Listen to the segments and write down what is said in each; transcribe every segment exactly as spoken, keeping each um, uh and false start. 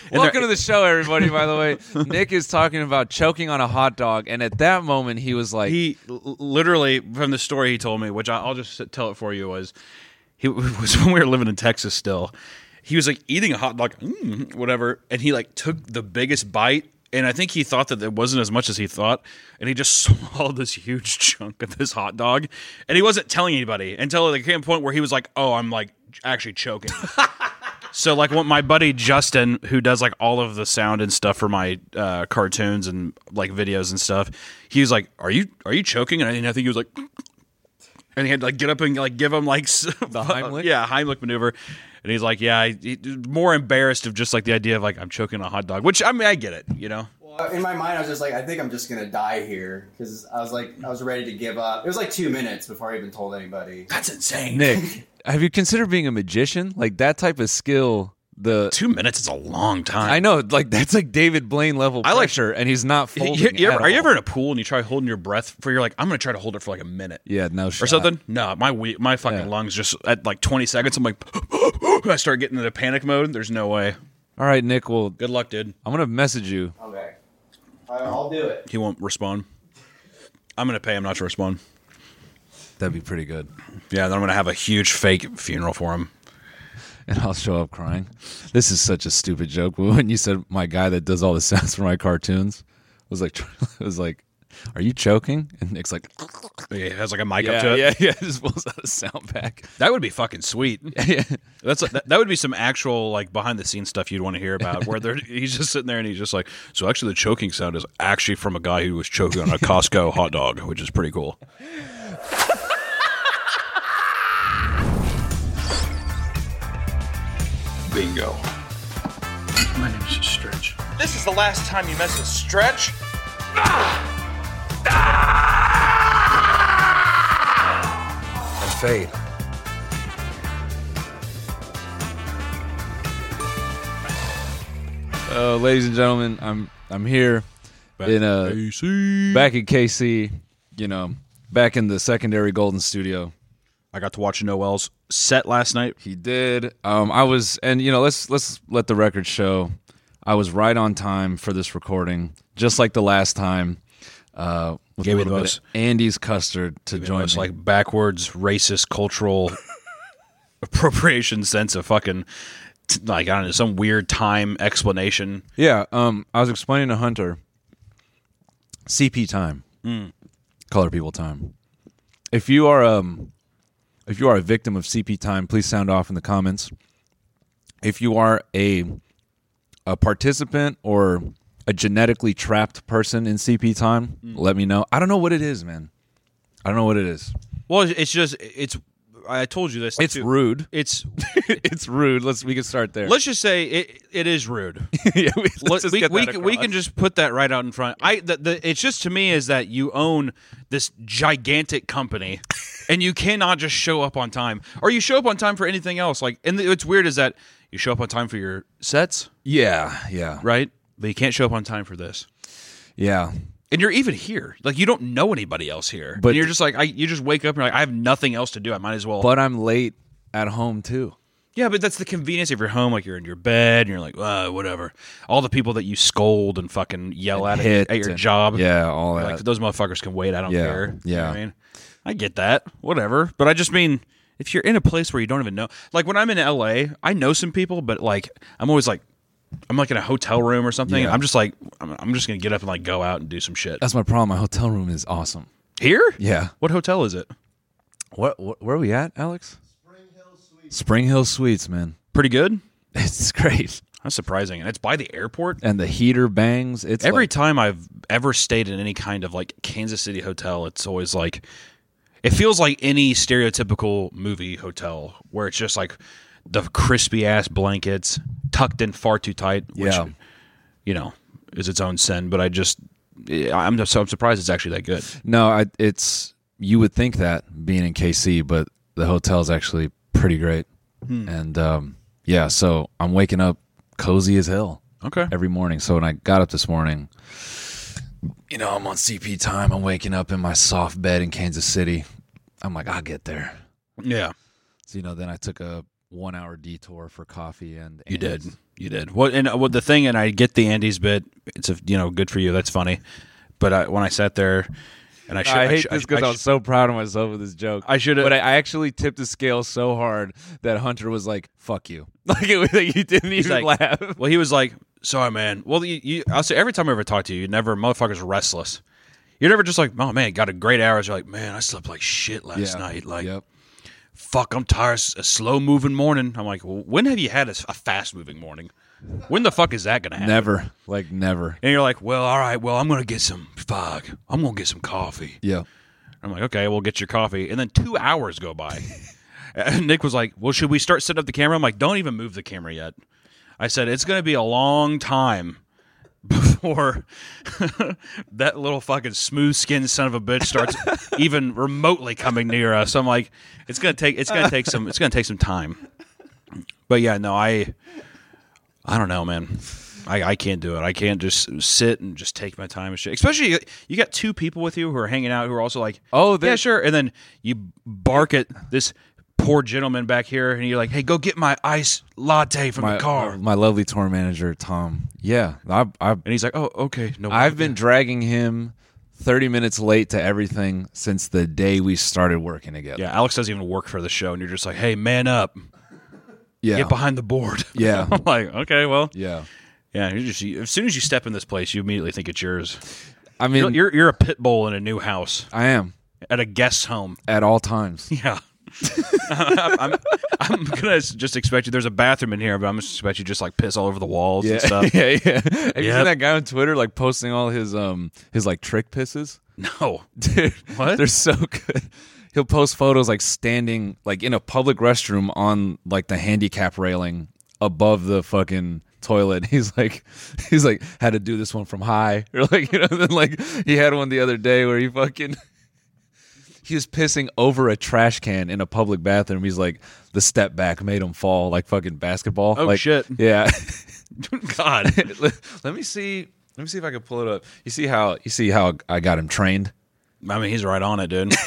Welcome to the show, everybody, by the way. Nick is talking about choking on a hot dog, and at that moment, he was like... He literally, from the story he told me, which I'll just tell it for you, was he was when we were living in Texas still. He was like eating a hot dog, mm, whatever, and he like took the biggest bite, and I think he thought that it wasn't as much as he thought, and he just swallowed this huge chunk of this hot dog, and he wasn't telling anybody until there came a point where he was like, oh, I'm like actually choking. So, like, what my buddy Justin, who does like all of the sound and stuff for my uh, cartoons and like videos and stuff, he was like, "Are you are you choking?" And I, and I think he was like, and he had to like get up and like give him like the Heimlich, yeah, Heimlich maneuver. And he's like, "Yeah, I, he, more embarrassed of just like the idea of like I'm choking on a hot dog," which I mean, I get it, you know. Well, in my mind, I was just like, I think I'm just gonna die here because I was like, I was ready to give up. It was like two minutes before I even told anybody. That's insane, Nick. Have you considered being a magician? Like that type of skill. The two minutes is a long time. I know, like that's like David Blaine level I like, pressure, and he's not folding. You, you ever, at are you all. ever in a pool and you try holding your breath for? You're like, I'm gonna try to hold it for like a minute. Yeah, no shot. Or something. No, my we- my fucking Yeah. lungs just at like twenty seconds. I'm like, I start getting into panic mode. There's no way. All right, Nick. Well, Good luck, dude. I'm gonna message you. Okay, I'll do it. He won't respond. I'm gonna pay him not to respond. That'd be pretty good. Yeah, then I'm gonna have a huge fake funeral for him. And I'll show up crying. This is such a stupid joke. But when you said my guy that does all the sounds for my cartoons was like, was like, are you choking? And Nick's like, Yeah, it has like a mic yeah, up to it. yeah, yeah. Just pulls out a sound pack. That would be fucking sweet. Yeah. That's that, that would be some actual like behind the scenes stuff you'd want to hear about. Where they're, he's just sitting there and he's just like, so actually the choking sound is actually from a guy who was choking on a Costco hot dog, which is pretty cool. Bingo. My name is Stretch. This is the last time you mess with Stretch. And Fade. Uh, ladies and gentlemen, I'm I'm here Back in uh K C. back at K C. You know, back in the secondary Golden Studio. I got to watch Noel's set last night. He did. Um, I was, and you know, let's let's let the record show. I was right on time for this recording, just like the last time. Uh, with Gave a me little the bit most- of Andy's custard to join It's me. like backwards racist cultural appropriation sense of fucking t- like I don't know some weird time explanation. Yeah, um, I was explaining to Hunter C P time, Mm. color people time. If you are um, if you are a victim of C P time, please sound off in the comments. If you are a a participant or a genetically trapped person in C P time, Mm. let me know. I don't know what it is, man. I don't know what it is. Well, it's just it's. I told you this. It's too. rude. It's It's rude. Let's we can start there. let's just say it. It is rude. yeah, we, let's Let- just we get we, that can, we across. can just put that right out in front. I the, the it's just to me is that you own this gigantic company, and you cannot just show up on time, or you show up on time for anything else. Like, and what's weird is that you show up on time for your sets, Yeah, yeah, right? But you can't show up on time for this. yeah. And you're even here. Like, you don't know anybody else here. But- and you're just like, I, you just wake up and you're like, I have nothing else to do. I might as well. But I'm late at home too. yeah, but that's the convenience of your home. Like, you're in your bed and you're like, uh, whatever. All the people that you scold and fucking yell at Hit at your and- job. Yeah, all You're that. like, those motherfuckers can wait. I don't Yeah, care. You know yeah. what I mean, I get that. Whatever. But I just mean, if you're in a place where you don't even know, like when I'm in L A, I know some people, but like, I'm always like, I'm like in a hotel room or something. Yeah. I'm just like, I'm, I'm just going to get up and like go out and do some shit. That's my problem. My hotel room is awesome. Here? Yeah. What hotel is it? What, what where are we at, Alex? Spring Hill Suites. Spring Hill Suites, man. Pretty good? It's great. That's surprising. And it's by the airport? And the heater bangs. It's Every like, time I've ever stayed in any kind of like Kansas City hotel, it's always like, it feels like any stereotypical movie hotel where it's just like the crispy ass blankets tucked in far too tight, which, Yeah. you know, is its own sin. But I just, I'm just so I'm surprised it's actually that good. no, I, it's you would think that being in K C, but the hotel's actually pretty great. Hmm. And um, yeah, so I'm waking up cozy as hell Okay. every morning. So when I got up this morning, you know, I'm on C P time. I'm waking up in my soft bed in Kansas City. I'm like, I'll get there. Yeah. So, you know, then I took a one hour detour for coffee and You did. Andy's. You did. Well, and uh, well, the thing, and I get the Andy's bit. It's a you know good for you. That's funny. But I, when I sat there, and I should, I hate should, this because I, I was so proud of myself with this joke. I should have, but I, I actually tipped the scale so hard that Hunter was like, "Fuck you!" Like it was like he didn't even like, laugh. Well, he was like, "Sorry, man." Well, you, you, I'll say every time I ever talk to you, you never motherfuckers restless. You're never just like, "Oh man, got a great hours." You're like, "Man, I slept like shit last Yeah. night." Like, Yep. fuck, I'm tired. It's a slow moving morning. I'm like, well, when have you had a, a fast moving morning? When the fuck is that gonna happen? Never, like never. And you're like, well, all right, well, I'm gonna get some fuck. I'm gonna get some coffee. Yeah. I'm like, okay, we'll get your coffee. And then two hours go by. And Nick was like, well, should we start setting up the camera? I'm like, don't even move the camera yet. I said, it's going to be a long time before that little fucking smooth-skinned son of a bitch starts even remotely coming near us. I'm like, it's going to take it's going to take some it's going to take some time. But yeah, no, I I don't know, man. I, I can't do it. I can't just sit and just take my time and shit. Especially you, you got two people with you who are hanging out who are also like, Oh, yeah, sure. And then you bark at this poor gentleman back here, and you're like, hey, go get my ice latte from My the car. my lovely tour manager Tom. Yeah, I I And he's like, oh, okay. No, I've been dragging him thirty minutes late to everything since the day we started working together. Yeah, Alex doesn't even work for the show, and you're just like, hey, man up. Yeah. Get behind the board. Yeah. I'm like, okay, well. Yeah. Yeah, you just you, as soon as you step in this place, you immediately think it's yours. I mean, You're you're, you're a pit bull in a new house I am at a guest home. at all times. Yeah, I'm, I'm I'm gonna just expect you. There's a bathroom in here, but I'm gonna expect you just like piss all over the walls Yeah, and stuff. yeah, yeah. Have you Yep. seen that guy on Twitter like posting all his um his like trick pisses? No, Dude, What? They're so good. He'll post photos like standing like in a public restroom on like the handicap railing above the fucking toilet. He's like, he's like had to do this one from high, or like you know. Then like he had one the other day where he fucking he was pissing over a trash can in a public bathroom. He's like the step back made him fall like fucking basketball. Oh, like, shit. Yeah. God. let, let me see. Let me see if I can pull it up. You see how you see how I got him trained. I mean, he's right on it, dude.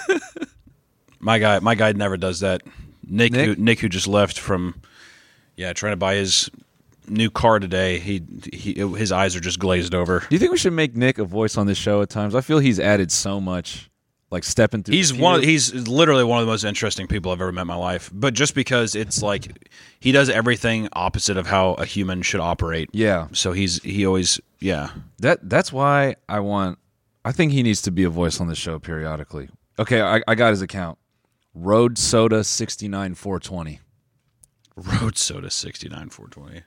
my guy, my guy never does that. Nick, Nick? Who, Nick, who just left from, yeah, trying to buy his new car today. He, he, his eyes are just glazed over. Do you think we should make Nick a voice on this show at times? I feel he's added so much, like stepping through. He's the one. Of, field. he's literally one of the most interesting people I've ever met in my life. But just because it's like he does everything opposite of how a human should operate. Yeah, So he's he always yeah. that that's why I want. I think he needs to be a voice on the show periodically. Okay, I, I got his account. Road Soda sixty nine four twenty. Road Soda sixty nine four twenty.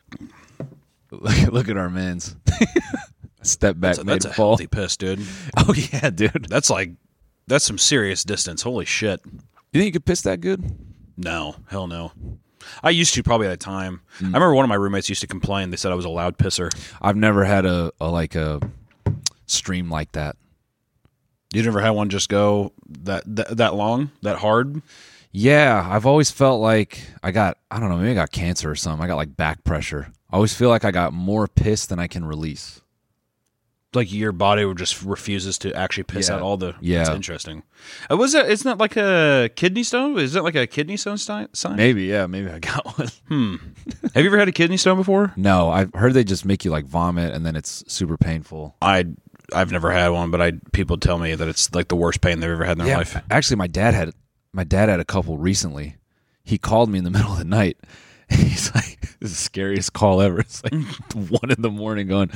Look, look at our man's step back, That's a, made that's a him fall. healthy piss, dude. Oh yeah, dude. That's like that's some serious distance. Holy shit. You think you could piss that good? No, hell no. I used to probably at the time. Hmm. I remember one of my roommates used to complain. They said I was a loud pisser. I've never had a, a like a stream like that. You never had one just go that that, that long, that hard? Yeah, I've always felt like I got, I don't know, maybe I got cancer or something. I got like back pressure. I always feel like I got more piss than I can release. Like your body just refuses to actually piss Yeah. out all the. Yeah. That's interesting. Uh, was that? Isn't that like a kidney stone? Is that like a kidney stone sti- sign? Maybe, yeah, maybe I got one. Have you ever had a kidney stone before? No, I've heard they just make you like vomit and then it's super painful. I I've never had one, but I people tell me that it's like the worst pain they've ever had in their Yeah, life. actually, my dad had my dad had a couple recently. He called me in the middle of the night. And he's like, "This is the scariest call ever." It's like one in the morning, going,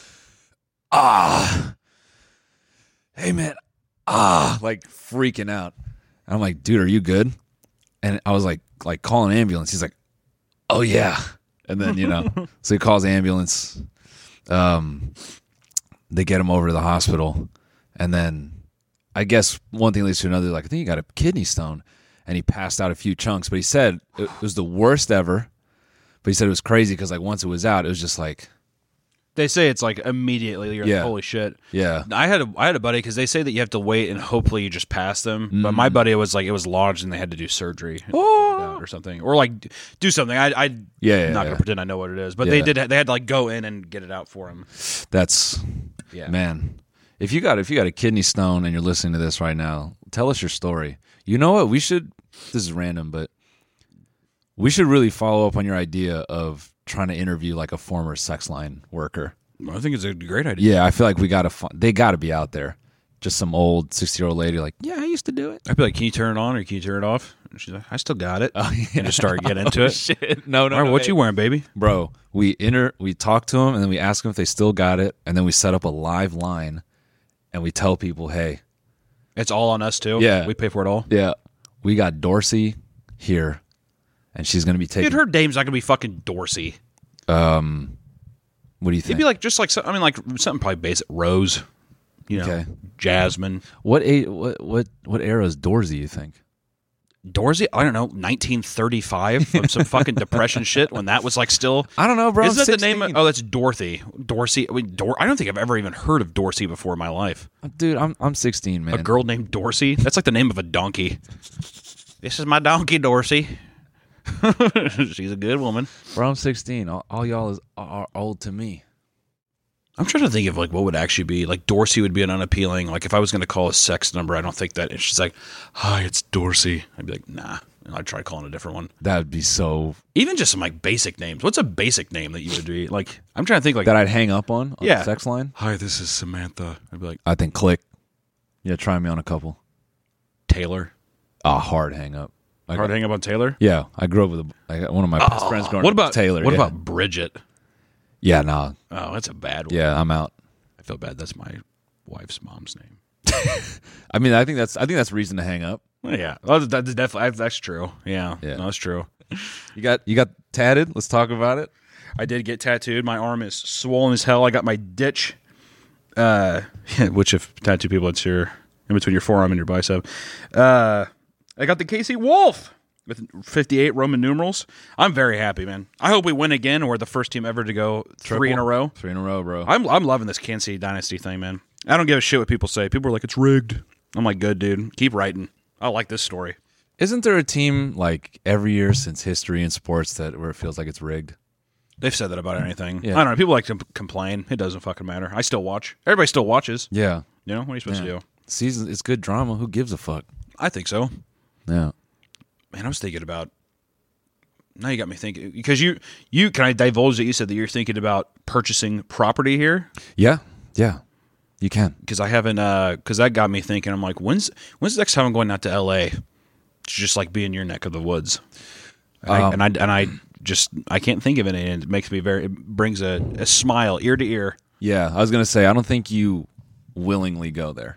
"Ah, hey man, ah," like freaking out. And I'm like, "Dude, are you good?" And I was like, like call an ambulance. He's like, "Oh yeah." And then you know, so he calls the ambulance. Um, they get him over to the hospital, and then I guess one thing leads to another. Like, I think he got a kidney stone, and he passed out a few chunks. But he said it was the worst ever. But he said it was crazy because like once it was out, it was just like, They say it's like immediately. You're Yeah. like, holy shit. yeah, I had a I had a buddy because they say that you have to wait and hopefully you just pass them. But my buddy was like it was lodged and they had to do surgery or something or like do something. I I Yeah, yeah, not yeah. gonna pretend I know what it is, but they Yeah. did. They had to like go in and get it out for him. that's Yeah, man. If you got if you got a kidney stone and you're listening to this right now, tell us your story. You know what? We should. This is random, but we should really follow up on your idea of trying to interview like a former sex line worker. I think it's a great idea. Yeah, I feel like we got to find, they got to be out there. Just some old sixty-year-old lady like, yeah, I used to do it. I'd be like, can you turn it on or can you turn it off? And she's like, I still got it. Oh, yeah. And just start getting into Oh, it. shit. No, no, All right, no, what hey. you wearing, baby? Bro, we enter, we talk to them, and then we ask them if they still got it, and then we set up a live line, and we tell people, hey, It's all on us, too. Yeah. We pay for it all. yeah, we got Dorsey here, and she's going to be taking... Dude, her dame's not going to be fucking Dorsey. Um, what do you It'd think? be like, just like, I mean, like something probably basic. Rose, you know, Okay. Jasmine. What, a, what, what, what era is Dorsey, you think? Dorsey, I don't know, nineteen thirty-five from some fucking depression shit when that was like still... I don't know, bro. Isn't I'm that the name of... sixteen. Oh, that's Dorothy. Dorsey. I, mean, Dor- I don't think I've ever even heard of Dorsey before in my life. Dude, I'm I'm sixteen, man. A girl named Dorsey? That's like the name of a donkey. This is my donkey, Dorsey. She's a good woman. Bro, I'm sixteen. All, all y'all is are old to me. I'm trying to think of like what would actually be like Dorsey would be an unappealing. Like if I was going to call a sex number, I don't think that. And she's like, "Hi, it's Dorsey." I'd be like, "Nah." And I'd try calling a different one. That would be so... Even just some like basic names. What's a basic name that you would be like? I'm trying to think like That I'd hang up on, on Yeah. the sex line? Hi, this is Samantha. I'd be like I think click. Yeah, try me on a couple. Taylor. Ah, hard hang up. I Hard got- hang up on Taylor. Yeah, I grew up with a, I got one of my best friends growing What up was about Taylor. What yeah. about Bridget? Yeah, nah. Oh, that's a bad one. Yeah, I'm out. I feel bad. That's my wife's mom's name. I mean, I think that's I think that's reason to hang up. Well, yeah, well, that's definitely that's true. Yeah, Yeah. no, that's true. You got you got tatted. Let's talk about it. I did get tattooed. My arm is swollen as hell. I got my ditch, uh, which if tattoo people, it's your in between your forearm and your bicep. Uh, I got the K C Wolf with fifty-eight Roman numerals. I'm very happy, man. I hope we win again, or we're the first team ever to go three in a row. Three in a row, bro. I'm I'm loving this Kansas City Dynasty thing, man. I don't give a shit what people say. People are like, it's rigged. I'm like, good, dude. Keep writing. I like this story. Isn't there a team like every year since history in sports that where it feels like it's rigged? They've said that about anything. Yeah. I don't know. People like to complain. It doesn't fucking matter. I still watch. Everybody still watches. Yeah. You know, what are you supposed Yeah. to do? Season it's good drama. Who gives a fuck? I think so. Yeah. Man, I was thinking about. Now you got me thinking because you you can I divulge that you said that you're thinking about purchasing property here Yeah. Yeah. You can. because I haven't uh because that got me thinking. I'm like, when's when's the next time I'm going out to L A to just like be in your neck of the woods? And, I, Um, and I and I just I can't think of it, and it makes me very. It brings a, a smile ear to ear. Yeah. I was gonna say I don't think you willingly go there.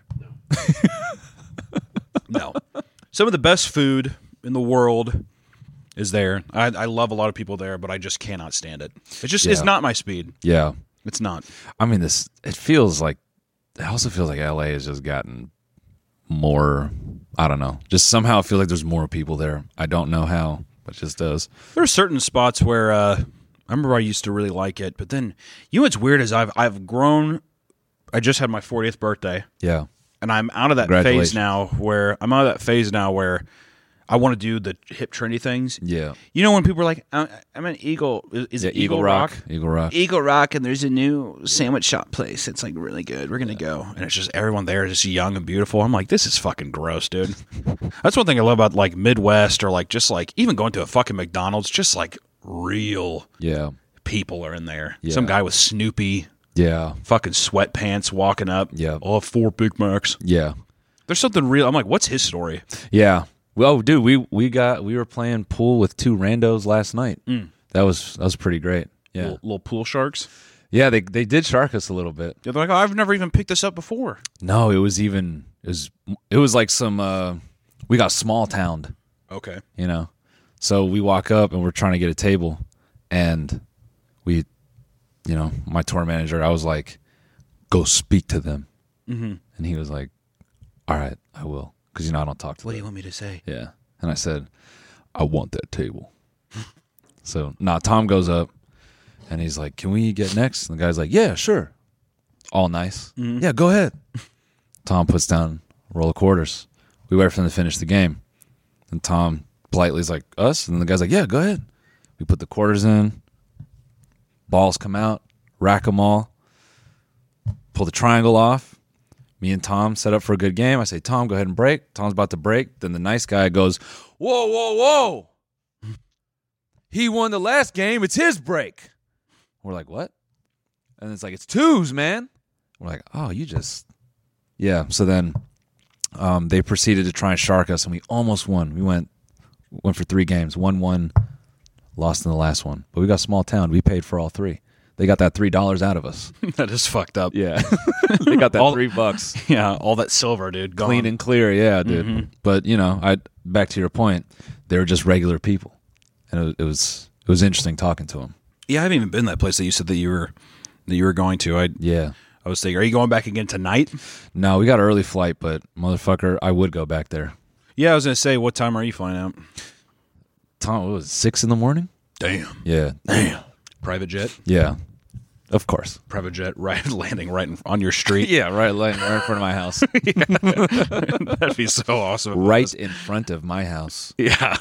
No, some of the best food in the world is there. I, I love a lot of people there, but I just cannot stand it. It's just it's Yeah. not my speed. Yeah. It's not. I mean, this. It feels like. It also feels like L A has just gotten more. I don't know. Just somehow it feels like there's more people there. I don't know how, but it just does. There are certain spots where uh, I remember I used to really like it, but then you know what's weird is I've I've grown. I just had my fortieth birthday, Yeah. and I'm out of that Congratulations. phase now. Where I'm out of that phase now where I want to do the hip trendy things. Yeah. You know when people are like, "I'm, I'm an Eagle." Is, is Yeah. it Eagle, Rock? Eagle Rock. Eagle Rock, and there's a new sandwich shop place. It's like really good. We're gonna go, and it's just everyone there is just young and beautiful. I'm like, this is fucking gross, dude. That's one thing I love about like Midwest or like just like even going to a fucking McDonald's. Just like real Yeah. people are in there. Yeah. Some guy with Snoopy, Yeah. fucking sweatpants, walking up. Yeah. I'll have four Big Macs. Yeah. There's something real. I'm like, what's his story? Yeah. Well, dude, we we got we were playing pool with two randos last night. That was that was pretty great. Yeah. Little, little pool sharks. Yeah, they they did shark us a little bit. They're like, oh, I've never even picked this up before. No, it was even it was it was like some uh we got small towned, Okay. you know. So we walk up and we're trying to get a table and we you know, my tour manager, I was like, go speak to them. Mm-hmm. And he was like, all right, I will. Because, you know, I don't talk to What do them. you want me to say? Yeah. And I said, I want that table. So, nah, Tom goes up and he's like, can we get next? And the guy's like, yeah, sure. All nice. Yeah, go ahead. Tom puts down a roll of quarters. We wait for them to finish the game. And Tom politely is like, us? And the guy's like, yeah, go ahead. We put the quarters in. Balls come out. Rack them all. Pull the triangle off. Me and Tom set up for a good game. I say, Tom, go ahead and break. Tom's about to break. Then the nice guy goes, whoa, whoa, whoa. he won the last game. It's his break. We're like, what? And it's like, it's twos, man. We're like, oh, you just, yeah. So then um, they proceeded to try and shark us, and we almost won. We went went for three games, won one, lost in the last one. But we got small town. We paid for all three. They got that three dollars out of us. That is fucked up. Yeah, they got that All- three bucks, Yeah, all that silver, dude. Gone. clean and clear. Yeah, dude. Mm-hmm. But you know, I back to your point, they were just regular people, and it, it was it was interesting talking to them. Yeah, I haven't even been to that place that you said that you were that you were going to. I Yeah. I was thinking, are you going back again tonight? No, we got an early flight, but motherfucker, I would go back there. Yeah, I was gonna say, what time are you flying out? Tom, what was it, six in the morning? Damn. Yeah. Damn. Private jet. Yeah. Of course. Private jet, right, landing right in, on your street. Yeah, right, right, right in front of my house. That'd be so awesome. Right in front of my house. Yeah,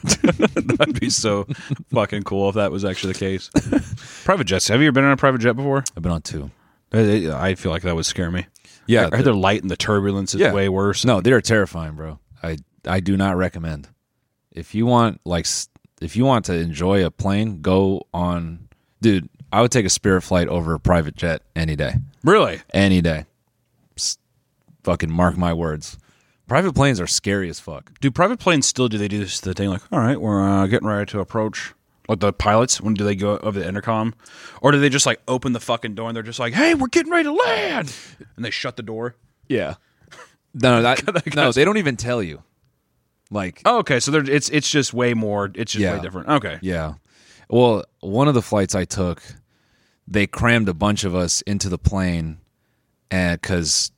that'd be so fucking cool if that was actually the case. Private jets. Have you ever been on a private jet before? I've been on two. I I feel like that would scare me. Yeah. I heard they're light and the turbulence is Yeah. way worse. No, they're terrifying, bro. I I do not recommend. If you want like s- if you want to enjoy a plane, go on, dude. I would take a Spirit flight over a private jet any day. Really? Any day. S- fucking mark my words. Private planes are scary as fuck. Do private planes still do they do this the thing like, all right, we're uh, getting ready to approach? Like the pilots, when do they go over the intercom? Or do they just like open the fucking door and they're just like, hey, we're getting ready to land? And they shut the door? Yeah. No, that, no, they don't even tell you. Like, Oh, okay. So they're, it's it's just way more, it's just Yeah. way different. Okay. yeah. Well, one of the flights I took, they crammed a bunch of us into the plane, and because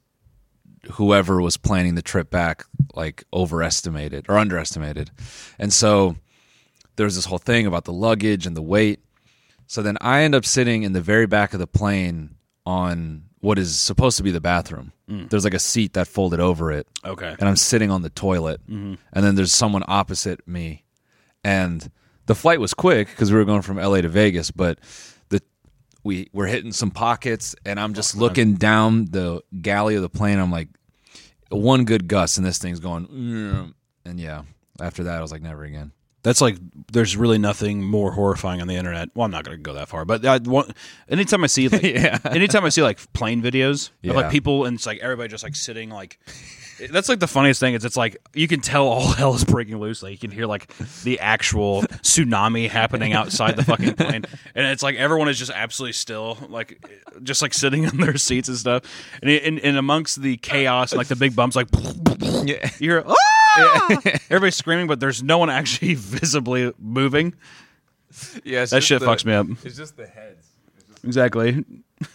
whoever was planning the trip back like overestimated or underestimated, and so there was this whole thing about the luggage and the weight. So then I end up sitting in the very back of the plane on what is supposed to be the bathroom. There's like a seat that folded over it. Okay. And I'm sitting on the toilet. And then there's someone opposite me. And the flight was quick because we were going from L A to Vegas, but the we were hitting some pockets, and I'm just looking down the galley of the plane. I'm like, one good gust, and this thing's going, "Mm." And yeah, after that, I was like, never again. That's like, there's really nothing more horrifying on the internet. Well, I'm not going to go that far, but I, one, anytime I see like, Yeah. anytime I see like plane videos Yeah. of like people and it's like everybody just like sitting like, that's like the funniest thing is it's like you can tell all hell is breaking loose. Like you can hear like the actual tsunami happening outside the fucking plane, and it's like everyone is just absolutely still, like just like sitting in their seats and stuff. And and, and amongst the chaos and like the big bumps, like Yeah. you hear ah! Everybody's screaming, but there's no one actually visibly moving. Yeah, That shit fucks me up. It's just the heads. Exactly.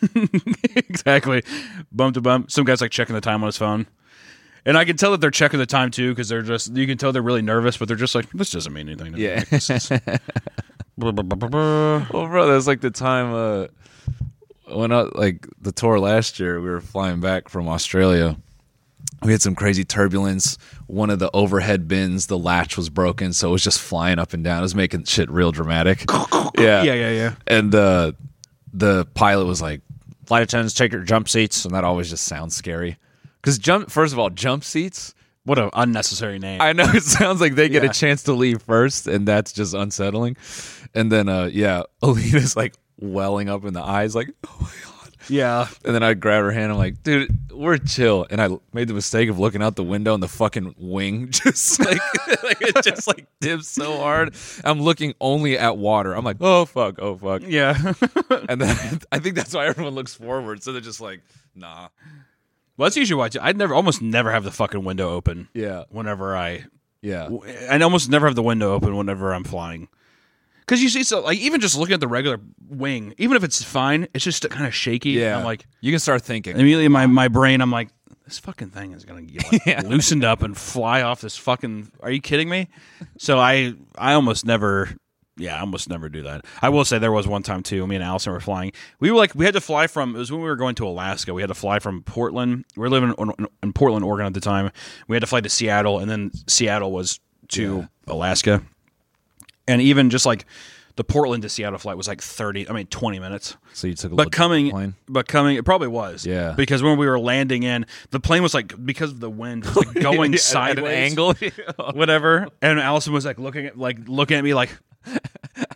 Exactly. Bump to bump. Some guy's like checking the time on his phone. And I can tell that they're checking the time too, because they're just, you can tell they're really nervous, but they're just like, this doesn't mean anything to me. Yeah. Like, this is- Blah, blah, blah, blah, blah. Well, bro, that's like the time uh, when I, like the tour last year, we were flying back from Australia. We had some crazy turbulence. One of the overhead bins, the latch was broken, so it was just flying up and down. It was making shit real dramatic. Yeah, Yeah, yeah, yeah. And uh, the pilot was like, "Flight attendants, take your jump seats," and that always just sounds scary. Because jump, first of all, jump seats. What an unnecessary name. I know it sounds like they get Yeah. a chance to leave first, and that's just unsettling. And then, uh, yeah, Alina's like welling up in the eyes, like, "Oh my god!" yeah. And then I grab her hand. I'm like, "Dude, we're chill." And I made the mistake of looking out the window, and the fucking wing just like, like it just like dips so hard. I'm looking only at water. I'm like, "Oh fuck, oh fuck." Yeah. And then I think that's why everyone looks forward. So they're just like, "Nah." Well, that's usually why I do- I'd never, almost never have the fucking window open. Yeah. Whenever I, Yeah. I almost never have the window open whenever I'm flying. Because you see, so like even just looking at the regular wing, even if it's fine, it's just kind of shaky. Yeah. I'm like, You can start thinking. immediately in my, my brain, I'm like, this fucking thing is gonna get like, loosened up and fly off this fucking. Are you kidding me? So I I almost never. Yeah, I almost never do that. I will say there was one time too. Me and Allison were flying. We were like, we had to fly from. It was when we were going to Alaska. We had to fly from Portland. We were living in, in Portland, Oregon at the time. We had to fly to Seattle, and then Seattle was to Alaska. And even just like the Portland to Seattle flight was like thirty. I mean, twenty minutes. So you took a But look coming, at the plane. but coming, it probably was. Yeah. Because when we were landing in, the plane was like, because of the wind, it was like going At- at sideways, an angle. whatever. And Allison was like looking at, like looking at me, like,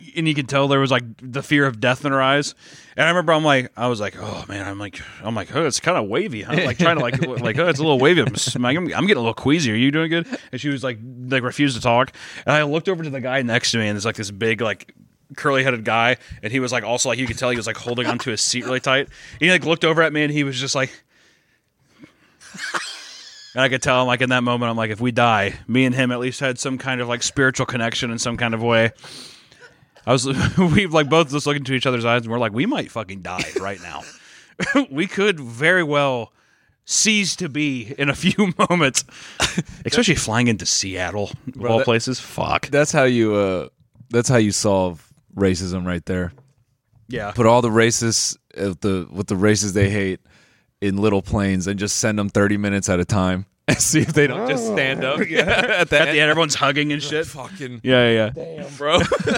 and you could tell there was like the fear of death in her eyes. And I remember I'm like, I was like, oh man, I'm like, I'm like, oh, it's kind of wavy, huh? Like trying to like, like, oh, it's a little wavy. I'm, I'm, I'm getting a little queasy. Are you doing good? And she was like, like refused to talk. And I looked over to the guy next to me, and there's like this big like curly headed guy, and he was like also like you could tell he was like holding onto his seat really tight. And he like looked over at me, and he was just like. And I could tell, like, in that moment, I'm like, if we die, me and him at least had some kind of, like, spiritual connection in some kind of way. I was, we like, both just looking into each other's eyes, and we're like, we might fucking die right now. We could very well cease to be in a few moments. Especially flying into Seattle, of Bro, all that- places. Fuck. That's how you. Uh, that's how you solve racism, right there. Yeah. Put all the racists uh, the with the races they hate in little planes and just send them thirty minutes at a time and see if they don't just stand up. Yeah. At the At end. the end, everyone's hugging and shit. Fucking Yeah, yeah, yeah. damn, bro.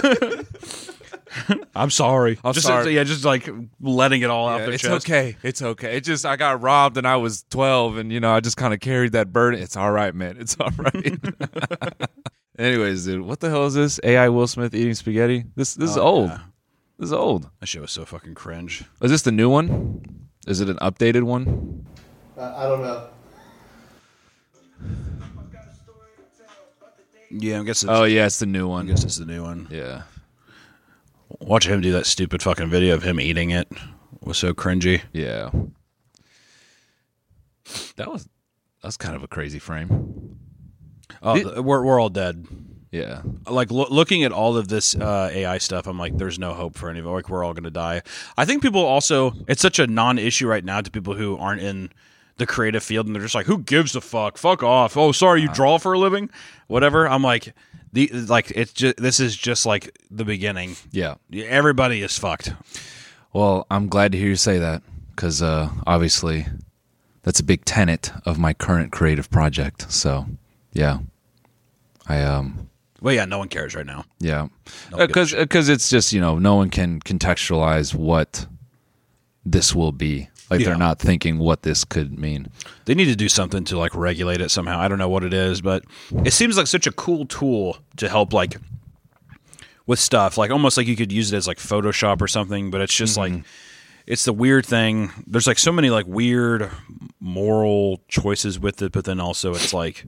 I'm sorry. I'm just, sorry. Yeah, just like letting it all out Yeah, their it's chest. okay. It's okay. It just I got robbed and I was twelve, and you know I just kind of carried that burden. It's all right, man. It's all right. Anyways, dude, what the hell is this? A I Will Smith eating spaghetti? This this is Oh, old. yeah. This is old. That shit was so fucking cringe. Is this the new one? Is it an updated one? Uh, I don't know. Yeah, I guess it's, Oh yeah, it's the new I one. guess it's the new one. Yeah. Watch him do that stupid fucking video of him eating it was so cringy. Yeah. That was that's kind of a crazy frame. Oh, Did- th- we're we're all dead. Yeah. Like lo- looking at all of this uh, A I stuff, I'm like, there's no hope for any of it. Like we're all gonna die. I think people also, it's such a non-issue right now to people who aren't in the creative field, and they're just like, who gives a fuck? Fuck off. Oh, sorry, you draw for a living, whatever. I'm like, the like it's just this is just like the beginning. Yeah. Everybody is fucked. Well, I'm glad to hear you say that because uh, obviously that's a big tenet of my current creative project. So, yeah, I um, Well, yeah, no one cares right now. yeah, No one because gives a because it's just you know no one can contextualize what this will be. Like Yeah. they're not thinking what this could mean. They need to do something to like regulate it somehow. I don't know what it is, but it seems like such a cool tool to help like with stuff. Like almost like you could use it as like Photoshop or something, but it's just like it's the weird thing. There's like so many like weird moral choices with it, but then also it's like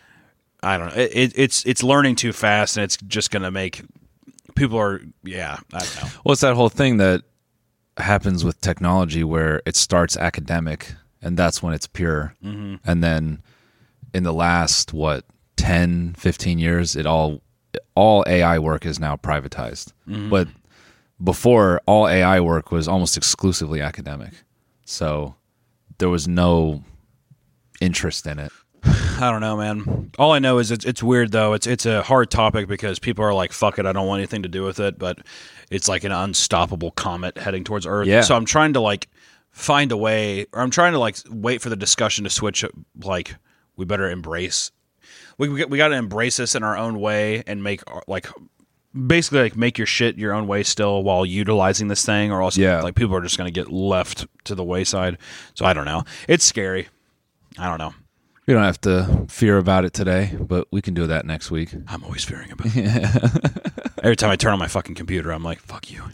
I don't know. It, it, it's it's learning too fast, and it's just gonna make people are yeah. I don't know. Well, it's that whole thing that happens with technology where it starts academic and that's when it's pure. Mm-hmm. And then in the last, what, ten, fifteen years, it all, all A I work is now privatized. Mm-hmm. But before, all A I work was almost exclusively academic. So there was no interest in it. I don't know, man. All I know is it's it's weird though. It's it's a hard topic because people are like, "Fuck it, I don't want anything to do with it." But it's like an unstoppable comet heading towards Earth. Yeah. So I'm trying to like find a way, or I'm trying to like wait for the discussion to switch. Like we better embrace. We we, we got to embrace this in our own way and make our- like basically like make your shit your own way still while utilizing this thing, or else Yeah. like people are just going to get left to the wayside. So I don't know. It's scary. I don't know. We don't have to fear about it today, but we can do that next week. I'm always fearing about it. Every time I turn on my fucking computer, I'm like, fuck you.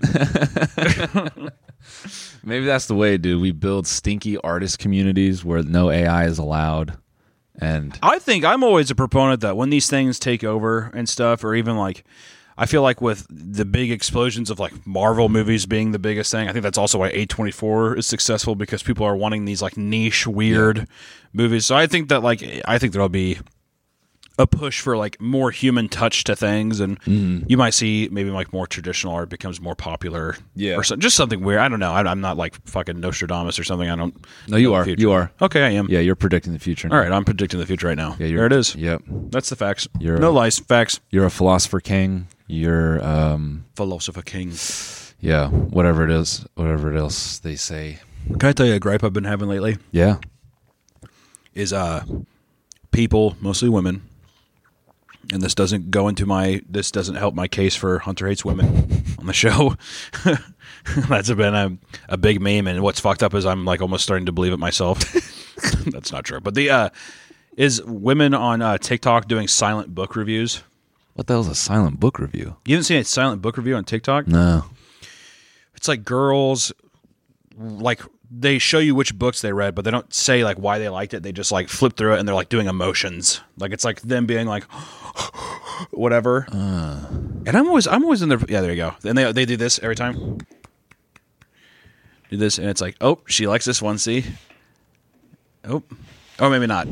Maybe that's the way, dude. We build stinky artist communities where no A I is allowed. And I think I'm always a proponent that when these things take over and stuff, or even like, I feel like with the big explosions of like Marvel movies being the biggest thing, I think that's also why A twenty-four is successful because people are wanting these like niche, weird movies. So I think that like, I think there'll be a push for like more human touch to things, and you might see maybe like more traditional art becomes more popular. Yeah. Or so, just something weird. I don't know. I, I'm not like fucking Nostradamus or something. I don't. no, you know the are. future. You are. Okay, I am. Yeah, you're predicting the future. All right, I'm predicting the future right now. Yeah, you're, there it is. Yep. That's the facts. You're no a- lies. Facts. You're a philosopher king. You're, um, Philosopher king. yeah, whatever it is, whatever else they say. Can I tell you a gripe I've been having lately? Yeah. Is uh, people, mostly women, and this doesn't go into my, this doesn't help my case for Hunter hates women on the show. That's been a, a big meme, and what's fucked up is I'm like almost starting to believe it myself. That's not true, but the uh, is women on uh, TikTok doing silent book reviews. What the hell's a silent book review? You haven't seen a silent book review on TikTok? No. It's like girls, like they show you which books they read, but they don't say like why they liked it. They just like flip through it and they're like doing emotions. Like it's like them being like, whatever. Uh. And I'm always, I'm always in there. Yeah, there you go. And they they do this every time. Do this, and it's like, oh, she likes this one. See? Oh, or maybe not.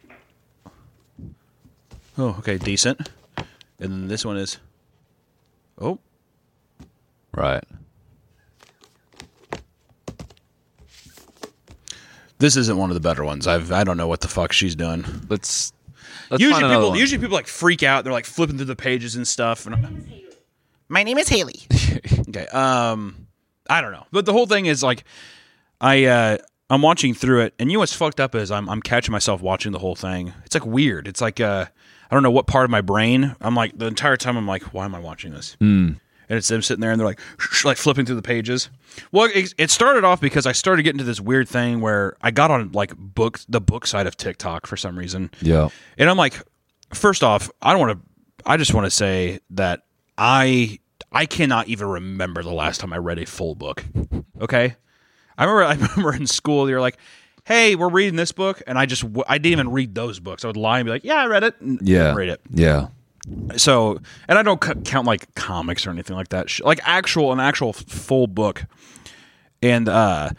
Oh, okay, decent. And then this one is, oh, right. This isn't one of the better ones. I've I don't know what the fuck she's doing. Let's. let's usually find another people one. usually people like freak out. They're like flipping through the pages and stuff. And my name is Haley. Okay. Um, I don't know, but the whole thing is like, I uh, I'm watching through it, and you know what's fucked up is I'm I'm catching myself watching the whole thing. It's like weird. It's like uh. I don't know what part of my brain. I'm like the entire time. I'm like, why am I watching this? Mm. And it's them sitting there, and they're like, like flipping through the pages. Well, it, it started off because I started getting to this weird thing where I got on like book the book side of TikTok for some reason. Yeah, and I'm like, first off, I don't want to. I just want to say that I I cannot even remember the last time I read a full book. Okay, I remember I remember in school they were like, hey, we're reading this book, and I just I didn't even read those books. I would lie and be like, yeah, I read it. And yeah, read it. Yeah. So, and I don't c- count like comics or anything like that. Like actual an actual f- full book, and uh,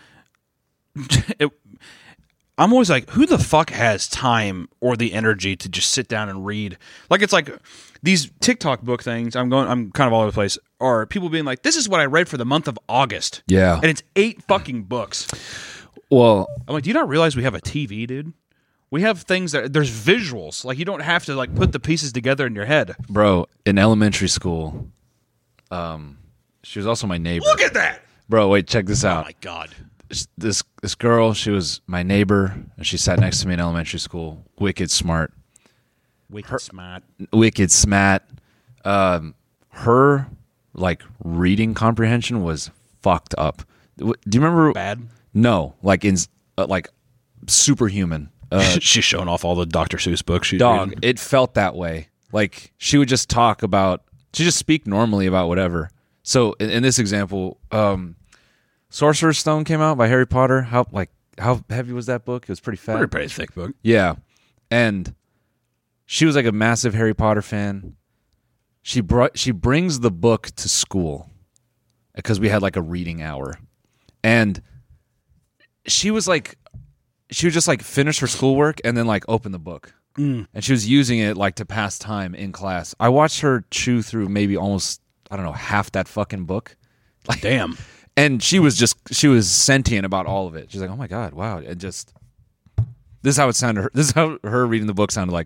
it, I'm always like, who the fuck has time or the energy to just sit down and read? Like it's like these TikTok book things. I'm going. I'm kind of all over the place. Are people being like, this is what I read for the month of August? Yeah, and it's eight fucking books. Well, I'm like, do you not realize we have a T V, dude? We have things that there's visuals. Like you don't have to like put the pieces together in your head. Bro, in elementary school, um, she was also my neighbor. Look at that, bro. Wait, check this out. Oh my god, this this, this girl, she was my neighbor, and she sat next to me in elementary school. Wicked smart, wicked her, smart, wicked smart. Um, her like reading comprehension was fucked up. Do you remember? Bad. No, like in uh, like superhuman. Uh, She's showing off all the Doctor Seuss books. She's dog, reading. it felt that way. Like she would just talk about, she just speak normally about whatever. So in, in this example, um, Sorcerer's Stone came out by Harry Potter. How like how heavy was that book? It was pretty fat. Pretty, pretty thick book. Yeah, and she was like a massive Harry Potter fan. She brought she brings the book to school because we had like a reading hour, and she was like, she would just like finish her schoolwork and then like open the book. Mm. And she was using it like to pass time in class. I watched her chew through maybe almost, I don't know, half that fucking book. Like, damn. And she was just, she was sentient about all of it. She's like, oh my God, wow. It just, this is how it sounded. This is how her reading the book sounded like.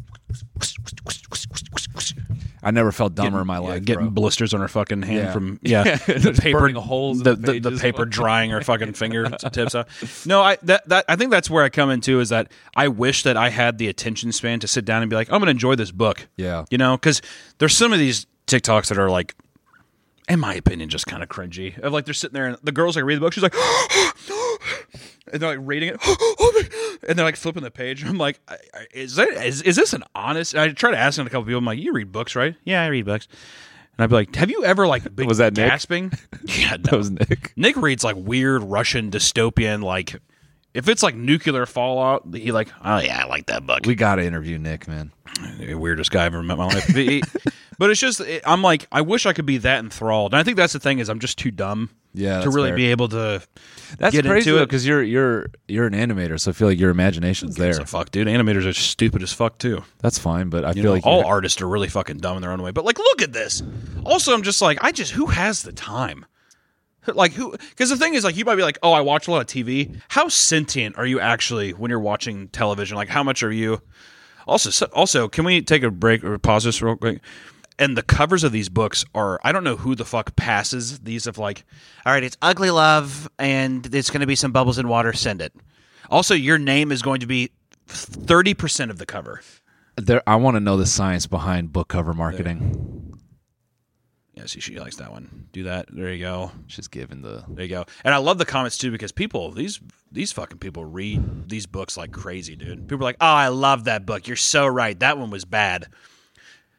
I never felt dumber getting, in my yeah, life. Getting bro. blisters on her fucking hand Yeah. from yeah, the paper burning holes in the, the the, the pages. paper drying her fucking fingertips off. No, I that, that I think that's where I come into is that I wish that I had the attention span to sit down and be like, I'm going to enjoy this book. Yeah, you know, because there's some of these TikToks that are like, in my opinion, just kind of cringy. Of like they're sitting there and the girls like read the book. She's like, and they're like reading it, and they're like flipping the page. I'm like, is that is, is this an honest? And I try to ask a couple people. I'm like, you read books, right? Yeah, I read books. And I'd be like, have you ever like been Was that Nick? gasping? Yeah, no. that was Nick. Nick reads like weird Russian dystopian, like if it's like nuclear fallout, he like, oh yeah, I like that book. We got to interview Nick, man. The weirdest guy I've ever met in my life. But, he, but it's just, it, I'm like, I wish I could be that enthralled. And I think that's the thing is I'm just too dumb Yeah, to that's really fair. be able to That's get crazy into it. because you're you're you're an animator, so I feel like your imagination's there. So fuck, dude. Animators are stupid as fuck too. That's fine, but I You feel know, like all you- artists are really fucking dumb in their own way. But like, look at this. Also, I'm just like, I just who has the time? Like who? Because the thing is, like, you might be like, oh, I watch a lot of T V. How sentient are you actually when you're watching television? Like, how much are you? Also, so, also, can we take a break or pause this real quick? And the covers of these books are, I don't know who the fuck passes these of like, all right, it's Ugly Love, and it's going to be some bubbles in water. Send it. Also, your name is going to be thirty percent of the cover. there. I want to know the science behind book cover marketing. Yeah, see, she likes that one. Do that. There you go. She's giving the There you go. And I love the comments too because people, these these fucking people read these books like crazy, dude. People are like, "Oh, I love that book. You're so right. That one was bad."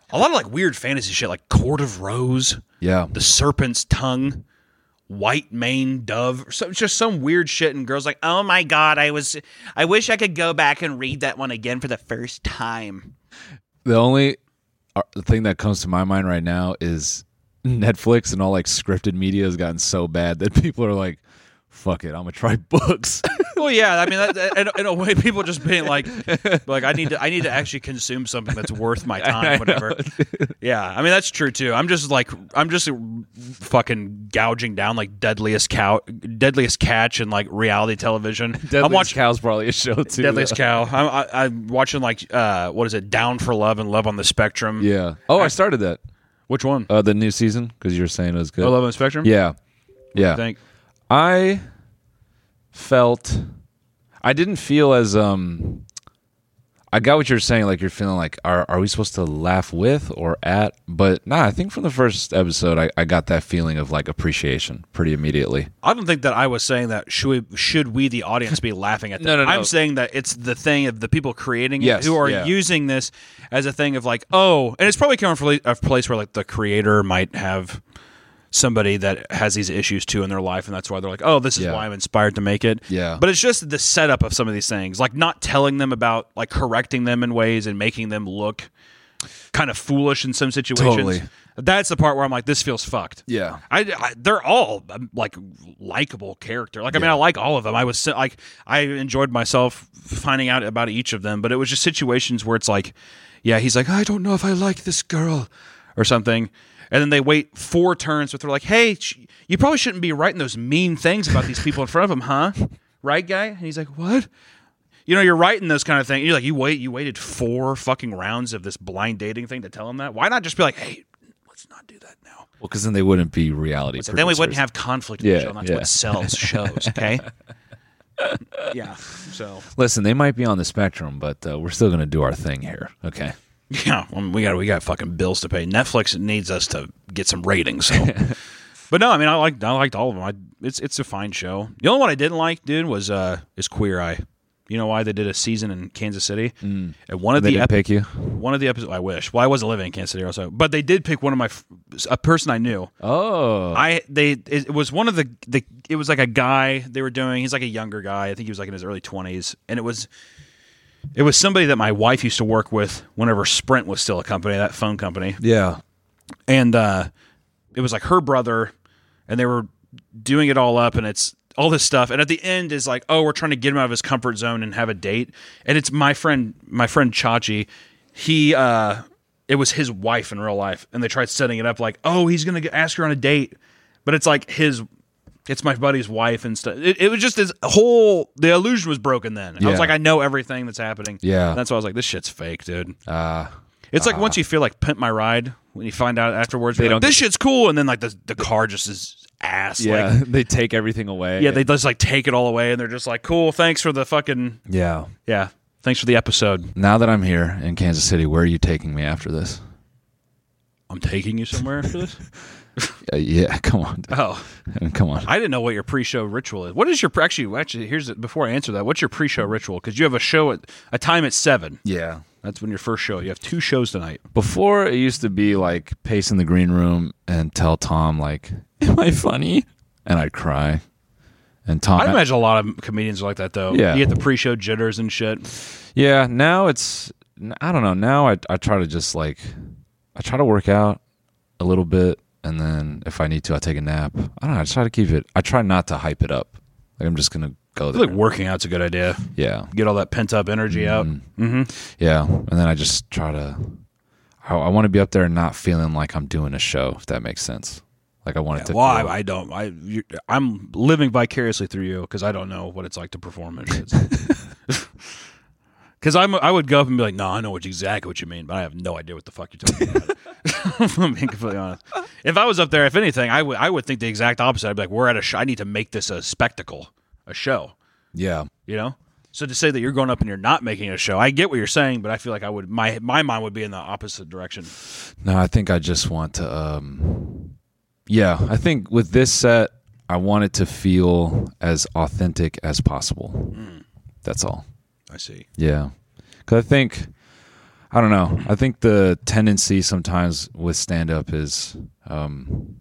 A lot of like weird fantasy shit, like Court of Rose, Yeah. the Serpent's Tongue, White Maned Dove, so just some weird shit. And girls like, oh my god, I was, I wish I could go back and read that one again for the first time. The only uh, thing that comes to my mind right now is Netflix and all like scripted media has gotten so bad that people are like, fuck it, I'm gonna try books. Well, yeah, I mean, that, that, in, in a way, people just being like, like I need to, I need to actually consume something that's worth my time, whatever. Yeah, I mean that's true too. I'm just like, I'm just fucking gouging down like Deadliest Cow, Deadliest Catch, and like reality television. Deadliest I'm watching Cow's probably a show too. Deadliest though. Cow. I'm, I, I'm watching like, uh, what is it, Down for Love and Love on the Spectrum. Yeah. Oh, I started that. Which one? Uh, the new season because you were saying it was good. Oh, Love on the Spectrum. Yeah. Yeah. I think. I felt I didn't feel as um I got what you're saying, like you're feeling like are are we supposed to laugh with or at, but nah, I think from the first episode I, I got that feeling of like appreciation pretty immediately. I don't think that I was saying that should we, should we the audience be laughing at that. No, no, no. I'm saying that it's the thing of the people creating it Yes, who are yeah. using this as a thing of like, oh, and it's probably coming from a place where like the creator might have somebody that has these issues too in their life, and that's why they're like, oh, this is Yeah. why I'm inspired to make it. Yeah. But it's just the setup of some of these things, like not telling them about, like correcting them in ways and making them look kind of foolish in some situations. Totally. That's the part where I'm like, this feels fucked. Yeah. I, I they're all um, like likable character. Like I mean, I like all of them. I was si- like, I enjoyed myself finding out about each of them, but it was just situations where it's like, yeah, he's like, I don't know if I like this girl or something. And then they wait four turns, but they're like, hey, sh- you probably shouldn't be writing those mean things about these people in front of him, huh? Right, guy? And he's like, what? You know, you're writing those kind of things. You're like, you wait, you waited four fucking rounds of this blind dating thing to tell him that? Why not just be like, hey, let's not do that now? Well, because then they wouldn't be reality. So then we wouldn't producers. have conflict in Yeah, the show, and that's yeah. what sells shows, okay? Yeah, so... Listen, they might be on the spectrum, but uh, we're still going to do our thing here. Okay. Yeah, well, we got we got fucking bills to pay. Netflix needs us to get some ratings. So, but no, I mean, I liked I liked all of them. I, it's it's a fine show. The only one I didn't like, dude, was uh is Queer Eye. You know why they did a season in Kansas City? Mm. And one of They the didn't ep- pick you? one of the episodes. I wish. Well, I wasn't living in Kansas City also, but they did pick one of my f- a person I knew. Oh. I they it was one of the the it was like a guy they were doing. He's like a younger guy. I think he was like in his early twenties, and it was. It was somebody that my wife used to work with whenever Sprint was still a company, that phone company. yeah. And uh, it was like her brother, and they were doing it all up, and it's all this stuff. And at the end is like, oh, we're trying to get him out of his comfort zone and have a date. And it's my friend, my friend Chachi. He, uh, it was his wife in real life, and they tried setting it up like, oh, he's gonna ask her on a date, but it's like his. It's my buddy's wife and stuff. It, it was just this whole, the illusion was broken then. I Yeah. was like, I know everything that's happening. Yeah. And that's why I was like, this shit's fake, dude. Uh, It's like once you feel like Pimp My Ride, when you find out afterwards, They you're like, don't this get- shit's cool. And then like the, the car just is ass. yeah. Like, they take everything away. yeah, they just like take it all away, and they're just like, cool, thanks for the fucking, Yeah. yeah, thanks for the episode. Now that I'm here in Kansas City, where are you taking me after this? I'm taking you somewhere after this? Uh, yeah, come on. Oh, Come on. I didn't know what your pre-show ritual is. What is your, actually, actually, here's, the, before I answer that, what's your pre-show ritual? Because you have a show at, a time at seven. Yeah. That's when your first show. You have two shows tonight. Before, it used to be like pace in the green room and tell Tom, like, am I funny? And I'd cry. And Tom. I imagine a lot of comedians are like that, though. Yeah. You get the pre-show jitters and shit. Yeah, now it's, I don't know. Now I, I try to just like, I try to work out a little bit. And then if I need to, I take a nap. I don't know. I try to keep it, I try not to hype it up. Like, I'm just going to go I there. feel like working out's a good idea. Yeah. Get all that pent-up energy out. Mm-hmm. Yeah. And then I just try to, I, I want to be up there and not feeling like I'm doing a show, if that makes sense. Like I want it to Well, feel, I, I don't. I, you, I'm living vicariously through you because I don't know what it's like to perform and shit. Because I'm, I would go up and be like, no, I know what exactly what you mean, but I have no idea what the fuck you're talking about. I'm being completely honest. If I was up there, if anything, I would I would think the exact opposite. I'd be like, we're at a show. I need to make this a spectacle, a show. yeah. You know. So to say that you're going up and you're not making a show, I get what you're saying, but I feel like I would my my mind would be in the opposite direction. No, I think I just want to, um, yeah, I think with this set, I want it to feel as authentic as possible. Mm. That's all. I see. Yeah. Because I think, I don't know. I think the tendency sometimes with stand-up is, um,